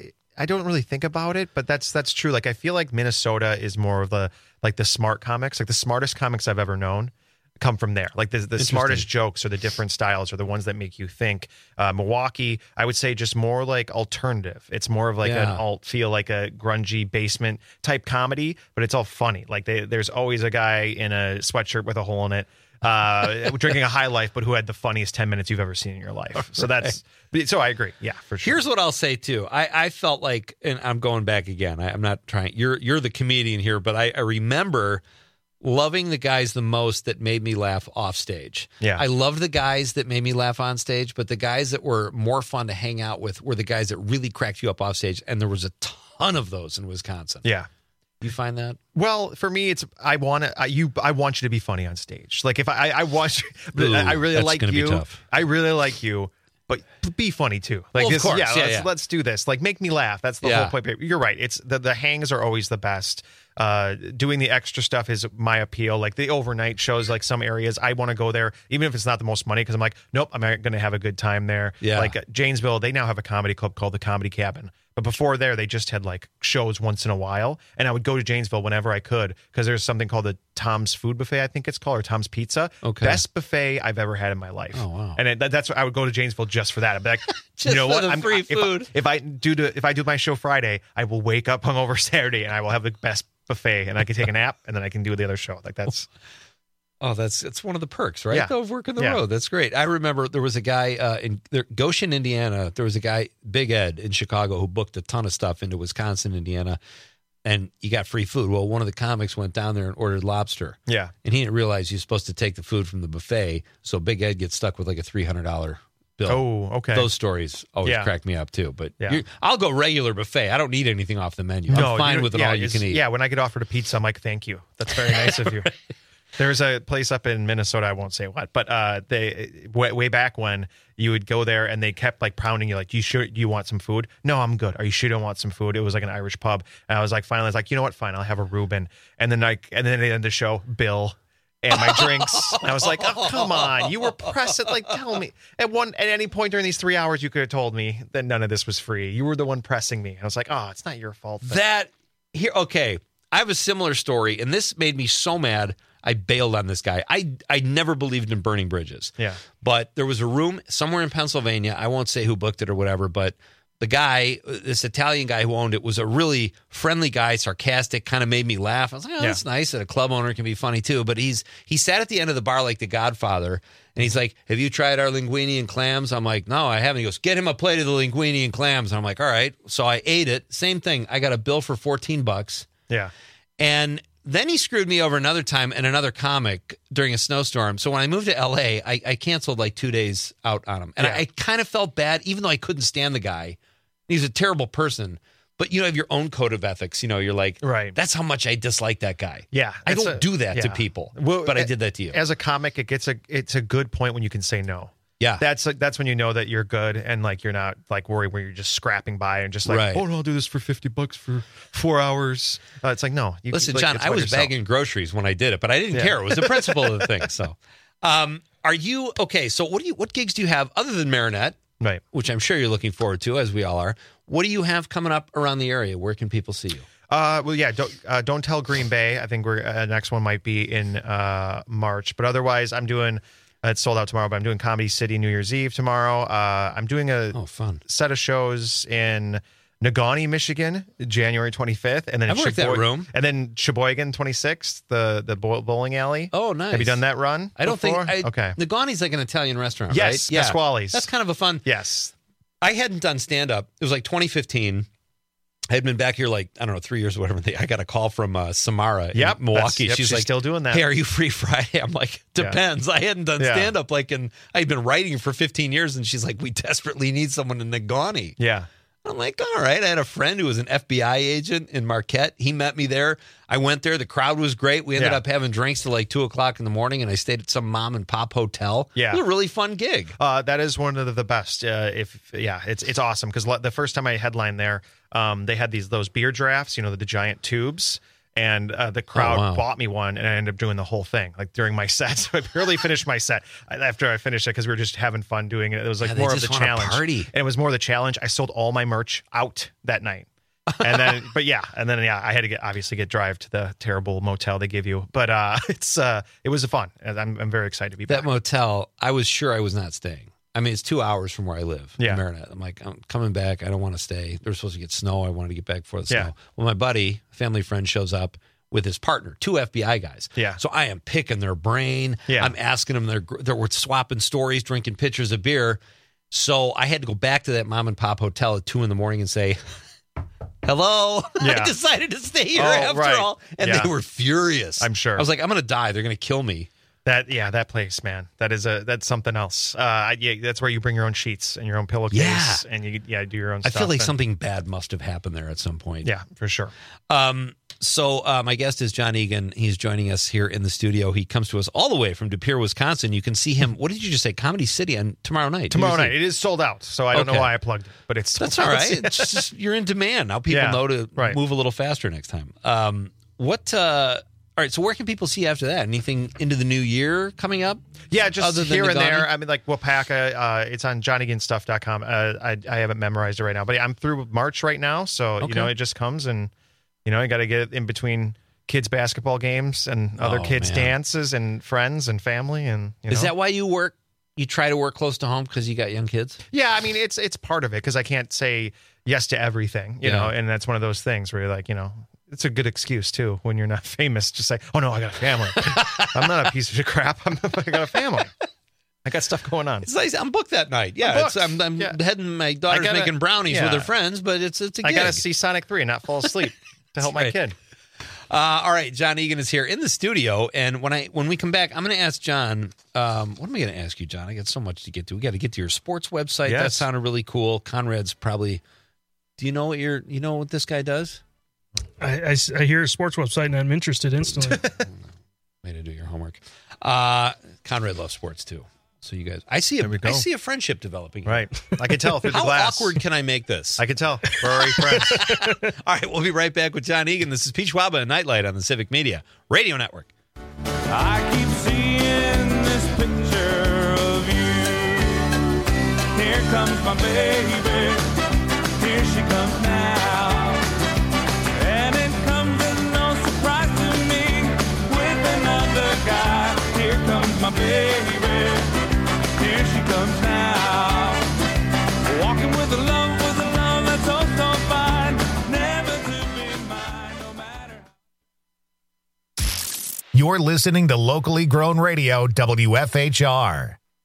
I don't really think about it, but that's true. Like I feel like Minnesota is more of the smart comics, like the smartest comics I've ever known come from there. Like the smartest jokes or the different styles are the ones that make you think. Milwaukee, I would say just more like alternative. It's more of like an alt feel, like a grungy basement type comedy, but it's all funny. Like there's always a guy in a sweatshirt with a hole in it, drinking a High Life, but who had the funniest 10 minutes you've ever seen in your life. So so I agree. Yeah, for sure. Here's what I'll say too. I felt like, and I'm going back again. I'm not trying. You're the comedian here, but I remember loving the guys the most that made me laugh off stage. Yeah. I loved the guys that made me laugh on stage, but the guys that were more fun to hang out with were the guys that really cracked you up off stage. And there was a ton of those in Wisconsin. Yeah. You find that? Well, for me, it's I want you to be funny on stage. Like if I want you, I really like you. Be tough. I really like you, but be funny too. Like Well, of course. Let's do this. Like make me laugh. That's the whole point. You're right. It's the hangs are always the best. Doing the extra stuff is my appeal. Like the overnight shows, like some areas I want to go there, even if it's not the most money, because I'm like, nope, I'm going to have a good time there. Yeah. Like Janesville, they now have a comedy club called the Comedy Cabin. But before there, they just had like shows once in a while. And I would go to Janesville whenever I could, because there's something called the Tom's Food Buffet, I think it's called, or Tom's Pizza. Okay. Best buffet I've ever had in my life. Oh, wow. And that's what I would go to Janesville just for that. I'd be like, Just you know for what? the free food. If I do my show Friday, I will wake up hungover Saturday and I will have the best buffet, and I can take a nap, and then I can do the other show. Like that's. Oh, it's one of the perks, right? Yeah. Of working the road. That's great. I remember there was a guy in Goshen, Indiana. There was a guy, Big Ed, in Chicago, who booked a ton of stuff into Wisconsin, Indiana, and you got free food. Well, one of the comics went down there and ordered lobster. Yeah. And he didn't realize you're supposed to take the food from the buffet, so Big Ed gets stuck with like a $300 bill. Oh, okay. Those stories always crack me up too. But Yeah. I'll go regular buffet. I don't need anything off the menu. I'm fine with it all you can eat. Yeah, when I get offered a pizza, I'm like, thank you. That's very nice of you. There's a place up in Minnesota, I won't say what, but they way back when you would go there and they kept like pounding you, like, you want some food? No, I'm good. Are you sure you don't want some food? It was like an Irish pub. And I was like, finally, I was like, you know what? Fine, I'll have a Reuben. And then they ended the show, Bill. And my drinks. And I was like, oh, come on. You were pressed. Like, tell me. At any point during these 3 hours, you could have told me that none of this was free. You were the one pressing me. I was like, oh, it's not your fault. Okay. I have a similar story, and this made me so mad. I bailed on this guy. I never believed in burning bridges. Yeah. But there was a room somewhere in Pennsylvania. I won't say who booked it or whatever, but the guy, this Italian guy who owned it, was a really friendly guy, sarcastic, kind of made me laugh. I was like, oh, that's nice. That a club owner can be funny too. But he sat at the end of the bar like the Godfather, And he's like, have you tried our linguine and clams? I'm like, no, I haven't. He goes, get him a plate of the linguine and clams. And I'm like, all right. So I ate it. Same thing. I got a bill for $14. Yeah. And then he screwed me over another time and another comic during a snowstorm. So when I moved to LA, I canceled like 2 days out on him. And I kind of felt bad, even though I couldn't stand the guy. He's a terrible person. But you have your own code of ethics. You're like, right. That's how much I dislike that guy. Yeah. I don't do that to people. But I did that to you. As a comic, it's a good point when you can say no. Yeah. That's when you know that you're good and like you're not like worried where you're just scrapping by and just like, Right. oh no, I'll do this for $50 for 4 hours. It's like, no. Listen, like, John, it's I about was yourself. bagging groceries when I did it, but I didn't care. It was the principle of the thing. So, are you okay? So, what gigs do you have other than Marinette? Right. Which I'm sure you're looking forward to, as we all are. What do you have coming up around the area? Where can people see you? Well, yeah. Don't tell Green Bay. I think we're next one might be in March, but otherwise, I'm doing. It's sold out tomorrow, but I'm doing Comedy City New Year's Eve tomorrow. I'm doing a fun set of shows in Negaunee, Michigan, January 25th, and then I've worked that room, and then Sheboygan 26th, the bowling alley. Oh, nice. Have you done that run? I don't before? think. Okay. Negaunee's like an Italian restaurant, yes, right? Yeah, Pasquale's. That's kind of a fun. Yes. I hadn't done stand up. It was like 2015. I had been back here like, I don't know, 3 years or whatever. I got a call from Samara in Milwaukee. She's like, still doing that. Hey, are you free Friday? I'm like, depends. I hadn't done stand up and I'd been writing for 15 years. And she's like, we desperately need someone in Negaunee. Yeah. I'm like, all right. I had a friend who was an FBI agent in Marquette. He met me there. I went there. The crowd was great. We ended up having drinks till like 2:00 in the morning, and I stayed at some mom and pop hotel. Yeah. It was a really fun gig. That is one of the best. It's awesome because the first time I headlined there, they had those beer drafts, the giant tubes. And the crowd bought me one, and I ended up doing the whole thing, like during my set. So I barely finished my set after I finished it because we were just having fun doing it. It was like more of the challenge. Party. And it was more the challenge. I sold all my merch out that night. And then, I had to obviously get drive to the terrible motel they give you. But it was fun. And I'm very excited to be back. That motel, I was sure I was not staying. I mean, it's 2 hours from where I live in Marinette. I'm like, I'm coming back. I don't want to stay. They were supposed to get snow. I wanted to get back before the snow. Well, my buddy, family friend, shows up with his partner, 2 FBI guys. Yeah. So I am picking their brain. Yeah. I'm asking them. We're swapping stories, drinking pitchers of beer. So I had to go back to that mom and pop hotel at 2 a.m. and say, hello. Yeah. I decided to stay here after all. And they were furious. I'm sure. I was like, I'm going to die. They're going to kill me. That place, man. That's something else. That's where you bring your own sheets and your own pillowcase, and you do your own stuff. I feel like something bad must have happened there at some point. Yeah, for sure. So my guest is John Egan. He's joining us here in the studio. He comes to us all the way from De Pere, Wisconsin. You can see him. What did you just say? Comedy City on tomorrow night. Tomorrow night. It is sold out, so I don't know why I plugged it, but it's sold that's out. all right. It's just you're in demand now. People know to move a little faster next time. All right, so where can people see after that? Anything into the new year coming up? Yeah, just other than here and Negaunee? there. I mean, like Wapaka, it's on johneganstuff.com. I haven't memorized it right now, but I'm through March right now, so it just comes and I got to get it in between kids' basketball games and other kids' dances and friends and family. And is that why you work? You try to work close to home because you got young kids? Yeah, I mean, it's part of it because I can't say yes to everything, you know, and that's one of those things where you're like, it's a good excuse too when you're not famous. Just say, "Oh no, I got a family. I'm not a piece of crap. I got a family. I got stuff going on." It's nice. I'm booked that night. Yeah, I'm heading. My daughter's making brownies with her friends, but it's a gig. I got to see Sonic 3 and not fall asleep to help my kid. All right, John Egan is here in the studio, and when we come back, I'm going to ask John. What am I going to ask you, John? I got so much to get to. We got to get to your sports website. Yes. That sounded really cool. Conrad's probably. Do you know what this guy does? I hear a sports website and I'm interested instantly. Way to do your homework. Conrad loves sports too. So you guys, I see a friendship developing here. Right. I can tell through the How glass. awkward can I make this? I can tell. We're already friends. All right, we'll be right back with John Egan. This is Pete Schwaba and Nightlight on the Civic Media Radio Network. I keep seeing this picture of you. Here comes my baby. Here she comes now. And it comes as no surprise to me. With another guy. Here comes my baby. Here she comes now. Walking with a love that's oh so fine. Never to be mine, no matter. You're listening to locally grown radio WFHR.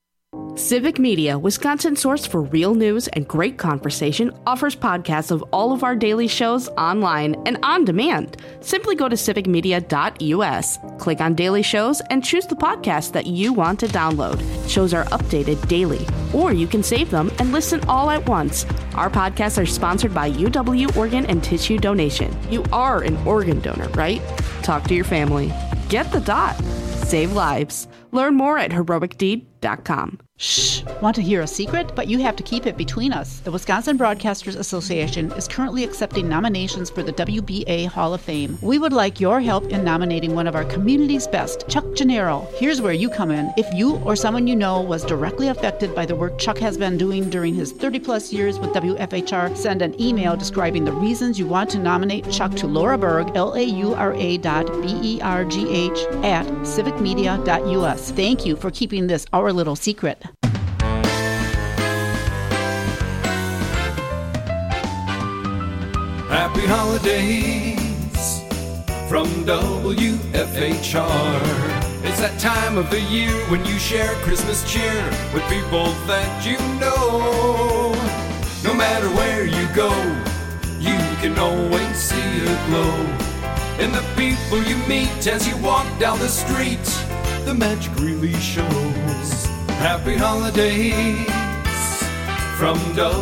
Civic Media, Wisconsin's source for real news and great conversation, offers podcasts of all of our daily shows online and on demand. Simply go to civicmedia.us, click on daily shows, and choose the podcast that you want to download. Shows are updated daily, or you can save them and listen all at once. Our podcasts are sponsored by UW Organ and Tissue Donation. You are an organ donor, right? Talk to your family. Get the dot. Save lives. Learn more at heroicdeed.com. Shh! Want to hear a secret? But you have to keep it between us. The Wisconsin Broadcasters Association is currently accepting nominations for the WBA Hall of Fame. We would like your help in nominating one of our community's best, Chuck Gennaro. Here's where you come in. If you or someone you know was directly affected by the work Chuck has been doing during his 30-plus years with WFHR, send an email describing the reasons you want to nominate Chuck to Laura Berg, LAURA.BERGH at civicmedia.us. Thank you for keeping this our little secret. Happy holidays from WFHR. It's that time of the year when you share Christmas cheer with people that you know. No matter where you go, you can always see a glow. And the people you meet as you walk down the street, the magic really shows. Happy holidays from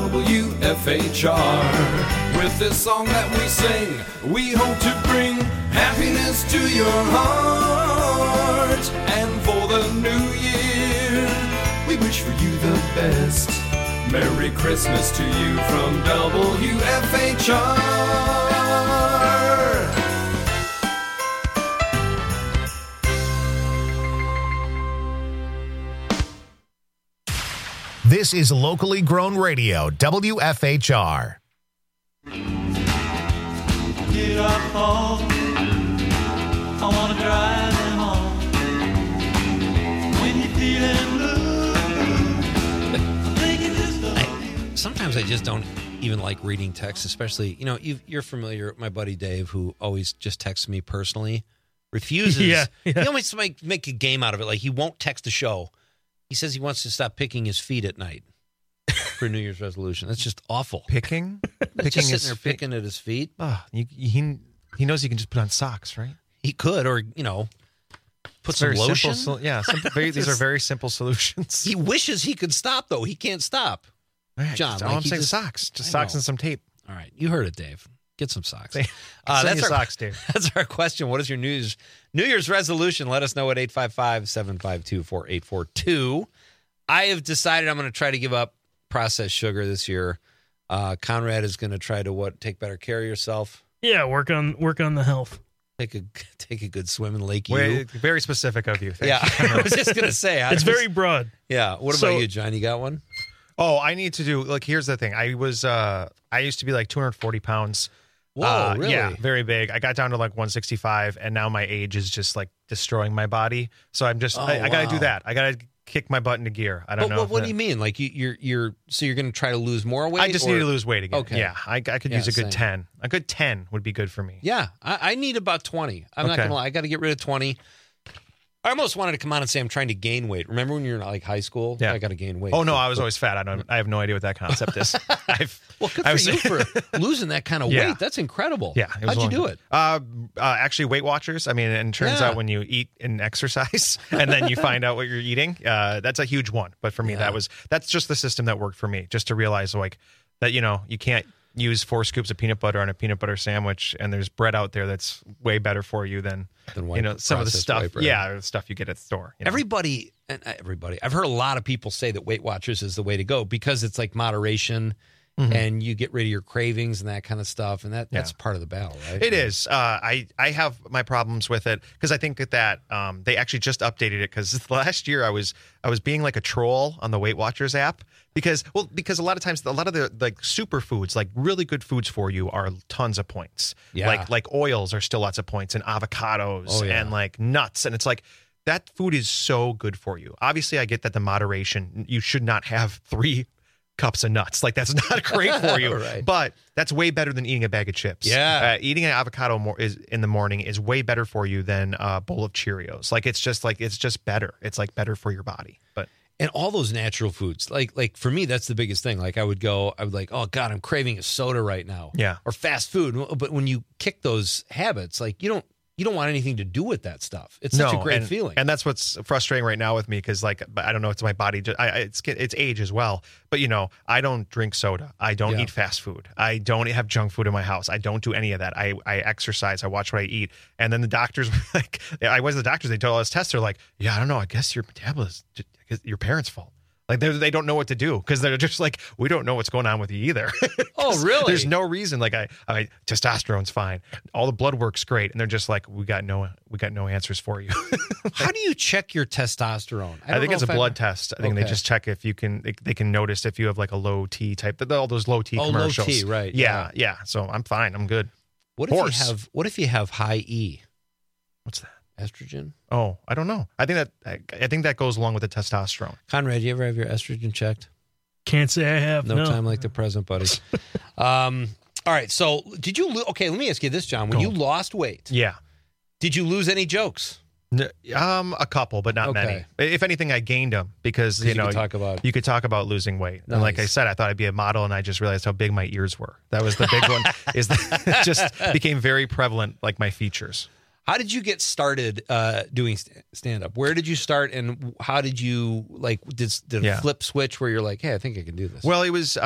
WFHR. With this song that we sing, we hope to bring happiness to your heart. And for the new year, we wish for you the best. Merry Christmas to you from WFHR. This is locally grown radio, WFHR. Get up home, I wanna drive them home. When you're feeling blue, think it just Sometimes I just don't even like reading text, especially, you're familiar with my buddy Dave, who always just texts me personally, refuses. Yeah. He always make a game out of it. Like, he won't text the show. He says he wants to stop picking his feet at night for New Year's resolution. That's just awful. Picking? Just Picking sitting there picking at his feet. He knows he can just put on socks, right? He could, or, put some lotion. These are very simple solutions. He wishes he could stop, though. He can't stop. Right, John, I'm saying socks. Just socks and some tape. All right. You heard it, Dave. Get some socks. That's socks, Dave. That's our question. What is your New Year's resolution? Let us know at 855-752-4842. I have decided I'm going to try to give up processed sugar this year. Conrad is going to try to take better care of yourself. Yeah, work on the health. Take a good swim in Lake Very specific of you. Yeah, I was just going to say. It's very broad. Yeah. What about you, John? You got one? Oh, I need to do, here's the thing. I used to be 240 pounds. Whoa, really? Yeah, very big. I got down to 165, and now my age is just destroying my body. So I'm just, I got to do that. I got to kick my butt into gear. I don't know. What do you mean? You're going to try to lose more weight? I just need to lose weight again. Okay. Yeah, I could use a good 10. A good 10 would be good for me. Yeah, I need about 20. I'm not going to lie. I got to get rid of 20. I almost wanted to come on and say I'm trying to gain weight. Remember when you were in high school? Yeah. I got to gain weight. Oh no, I was always fat. I have no idea what that concept is. Well, good for you for losing that kind of weight. That's incredible. Yeah. How'd you do it? Actually, Weight Watchers. I mean, and it turns out when you eat and exercise, and then you find out what you're eating, that's a huge one. But for me, that's just the system that worked for me. Just to realize that you can't use 4 scoops of peanut butter on a peanut butter sandwich, and there's bread out there that's way better for you than some of the stuff. The stuff you get at the store. Everybody, I've heard a lot of people say that Weight Watchers is the way to go because it's moderation. Mm-hmm. And you get rid of your cravings and that kind of stuff, and that's part of the battle, right? It is. I have my problems with it because I think that they actually just updated it because last year I was being like a troll on the Weight Watchers app because a lot of times a lot of the superfoods, really good foods for you, are tons of points. Yeah. Like oils are still lots of points, and avocados and nuts, and it's that food is so good for you. Obviously, I get that the moderation, you should not have 3 cups of nuts. That's not great for you, right. But that's way better than eating a bag of chips. Yeah. Eating an avocado in the morning is way better for you than a bowl of Cheerios. It's just better. It's better for your body. But And all those natural foods, like for me, that's the biggest thing. Like I would like, oh God, I'm craving a soda right now. Yeah. Or fast food. But when you kick those habits, like you don't want anything to do with that stuff. It's such a great feeling. And that's what's frustrating right now with me because, like, I don't know, it's my body. It's age as well. But, I don't drink soda. I don't eat fast food. I don't have junk food in my house. I don't do any of that. I exercise. I watch what I eat. And then the doctors were like, I was the doctors. They told us tests. They're like, yeah, I don't know. I guess your metabolism, your parents' fault. Like they don't know what to do because they're just like, we don't know what's going on with you either. Oh, really? There's no reason. Like I testosterone's fine. All the blood work's great, and they're just like, we got no answers for you. How do you check your testosterone? I think it's a blood test. I think they just check if you can. They can notice if you have like a low T type. All those low T commercials. Low T, right? Yeah. So I'm fine. I'm good. What if you have high E? What's that? Estrogen? Oh, I don't know. I think that goes along with the testosterone. Conrad, you ever have your estrogen checked? Can't say I have. No time like the present, buddy. All right. So did you okay, let me ask you this, John. When you lost weight, did you lose any jokes? A couple, but not many. If anything, I gained them because you could talk about losing weight. Nice. And like I said, I thought I'd be a model, and I just realized how big my ears were. That was the big one. Just became very prevalent, like my features. How did you get started doing stand-up? Where did you start, and how did you did a flip switch where you're like, hey, I think I can do this? Well, it was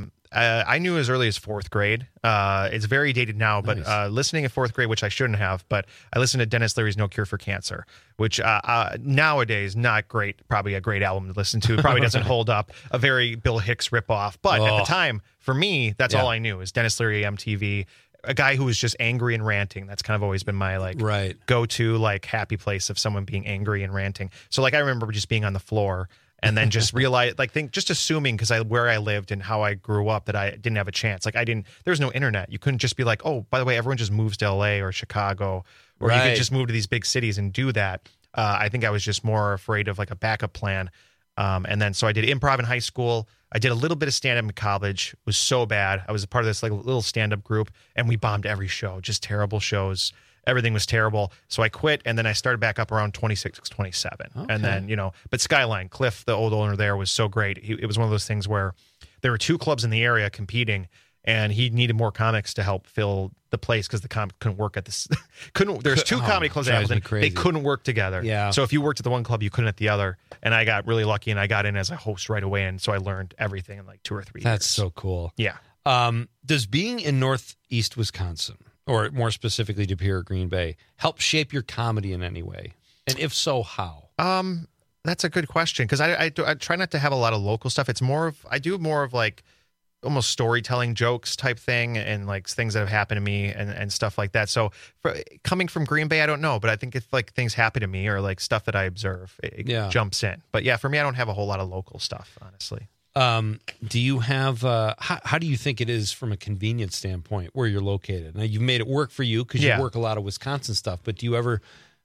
I knew as early as fourth grade. It's very dated now, but listening in fourth grade, which I shouldn't have, but I listened to Dennis Leary's No Cure for Cancer, which nowadays not great, probably a great album to listen to. Probably doesn't hold up. A very Bill Hicks ripoff, but at the time, for me, that's all I knew is Dennis Leary, MTV. A guy who was just angry and ranting. That's kind of always been my go-to happy place of someone being angry and ranting. So I remember just being on the floor and then just realize just assuming because where I lived and how I grew up that I didn't have a chance. There's no internet. You couldn't just be like, oh, by the way, everyone just moves to LA or Chicago, or you could just move to these big cities and do that. I think I was just more afraid of a backup plan. And then so I did improv in high school. I did a little bit of stand-up in college. It was so bad. I was a part of this little stand-up group, and we bombed every show, just terrible shows. Everything was terrible. So I quit, and then I started back up around 26, 27. Okay. And then, but Skyline, Cliff, the old owner there, was so great. It was one of those things where there were two clubs in the area competing, and he needed more comics to help fill the place because the comic couldn't work at this. There's two comedy clubs in Hamilton. They couldn't work together. Yeah. So if you worked at the one club, you couldn't at the other. And I got really lucky, and I got in as a host right away. And so I learned everything in 2 or 3 years. That's so cool. Yeah. Does being in Northeast Wisconsin, or more specifically De Pere, Green Bay, help shape your comedy in any way? And if so, how? That's a good question because I try not to have a lot of local stuff. It's I do more of almost storytelling jokes type thing and things that have happened to me and stuff like that. So coming from Green Bay, I don't know, but I think if things happen to me or stuff that I observe, it jumps in. But yeah, for me, I don't have a whole lot of local stuff, honestly. Do you have, how do you think it is from a convenience standpoint where you're located? Now you've made it work for you because you work a lot of Wisconsin stuff, but do you ever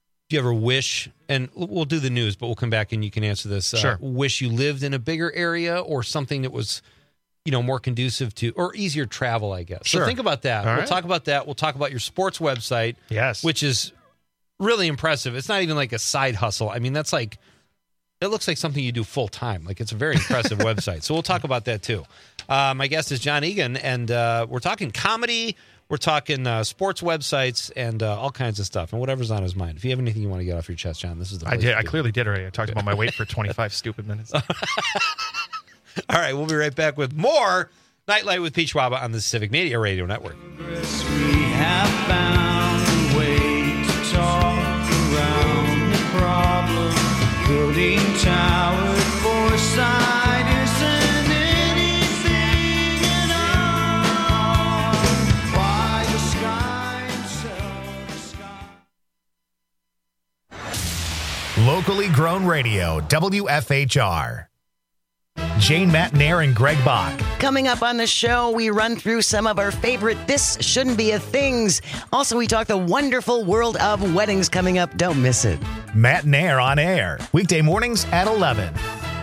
wish, and we'll do the news, but we'll come back and you can answer this. Sure. Wish you lived in a bigger area or something that was, more conducive to, or easier travel, I guess. Sure. So think about that. We'll talk about that. We'll talk about your sports website. Yes. Which is really impressive. It's not even like a side hustle. I mean, that's it looks like something you do full time. It's a very impressive website. So we'll talk about that too. My guest is John Egan, and we're talking comedy. We're talking sports websites and all kinds of stuff and whatever's on his mind. If you have anything you want to get off your chest, John, this is the place. I clearly did already. I talked about my weight for 25 stupid minutes. All right, we'll be right back with more Nightlight with Pete Schwab on the Civic Media Radio Network. We have found a way to talk around the problem. Building tower foresight isn't anything at all. Why the sky and sell the sky. Locally grown radio, WFHR. Jane Matnair and Greg Bach. Coming up on the show, we run through some of our favorite This Shouldn't Be a Things. Also, we talk the wonderful world of weddings coming up. Don't miss it. Matnair on air, weekday mornings at 11.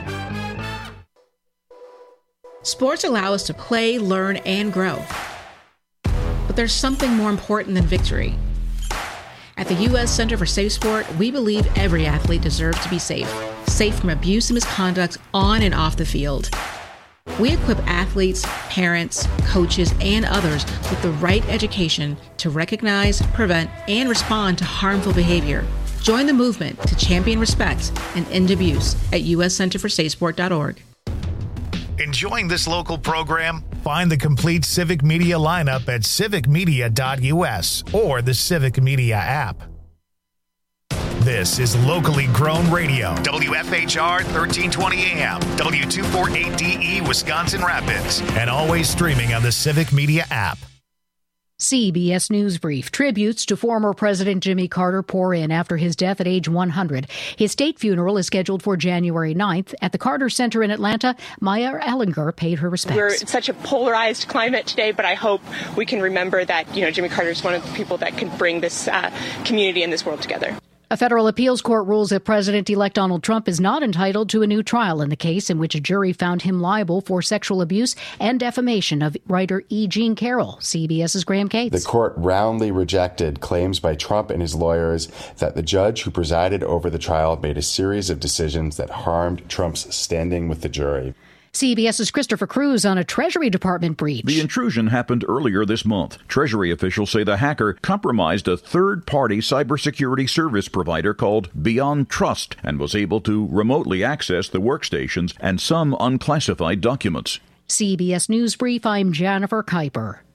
Sports allow us to play, learn, and grow. But there's something more important than victory. At the U.S. Center for Safe Sport, we believe every athlete deserves to be safe. safe from abuse and misconduct on and off the field. We equip athletes, parents, coaches, and others with the right education to recognize, prevent, and respond to harmful behavior. Join the movement to champion respect and end abuse at uscenterforsafesport.org. Enjoying this local program? Find the complete Civic Media lineup at civicmedia.us or the Civic Media app. This is locally grown radio. WFHR 1320 AM, W248DE Wisconsin Rapids, and always streaming on the Civic Media app. CBS News Brief. Tributes to former President Jimmy Carter pour in after his death at age 100. His state funeral is scheduled for January 9th. At the Carter Center in Atlanta, Maya Ellinger paid her respects. We're in such a polarized climate today, but I hope we can remember that, Jimmy Carter is one of the people that can bring this community and this world together. A federal appeals court rules that President-elect Donald Trump is not entitled to a new trial in the case in which a jury found him liable for sexual abuse and defamation of writer E. Jean Carroll. CBS's Graham Cates. The court roundly rejected claims by Trump and his lawyers that the judge who presided over the trial made a series of decisions that harmed Trump's standing with the jury. CBS's Christopher Cruz on a Treasury Department breach. The intrusion happened earlier this month. Treasury officials say the hacker compromised a third-party cybersecurity service provider called Beyond Trust and was able to remotely access the workstations and some unclassified documents. CBS News Brief, I'm Jennifer Kuiper.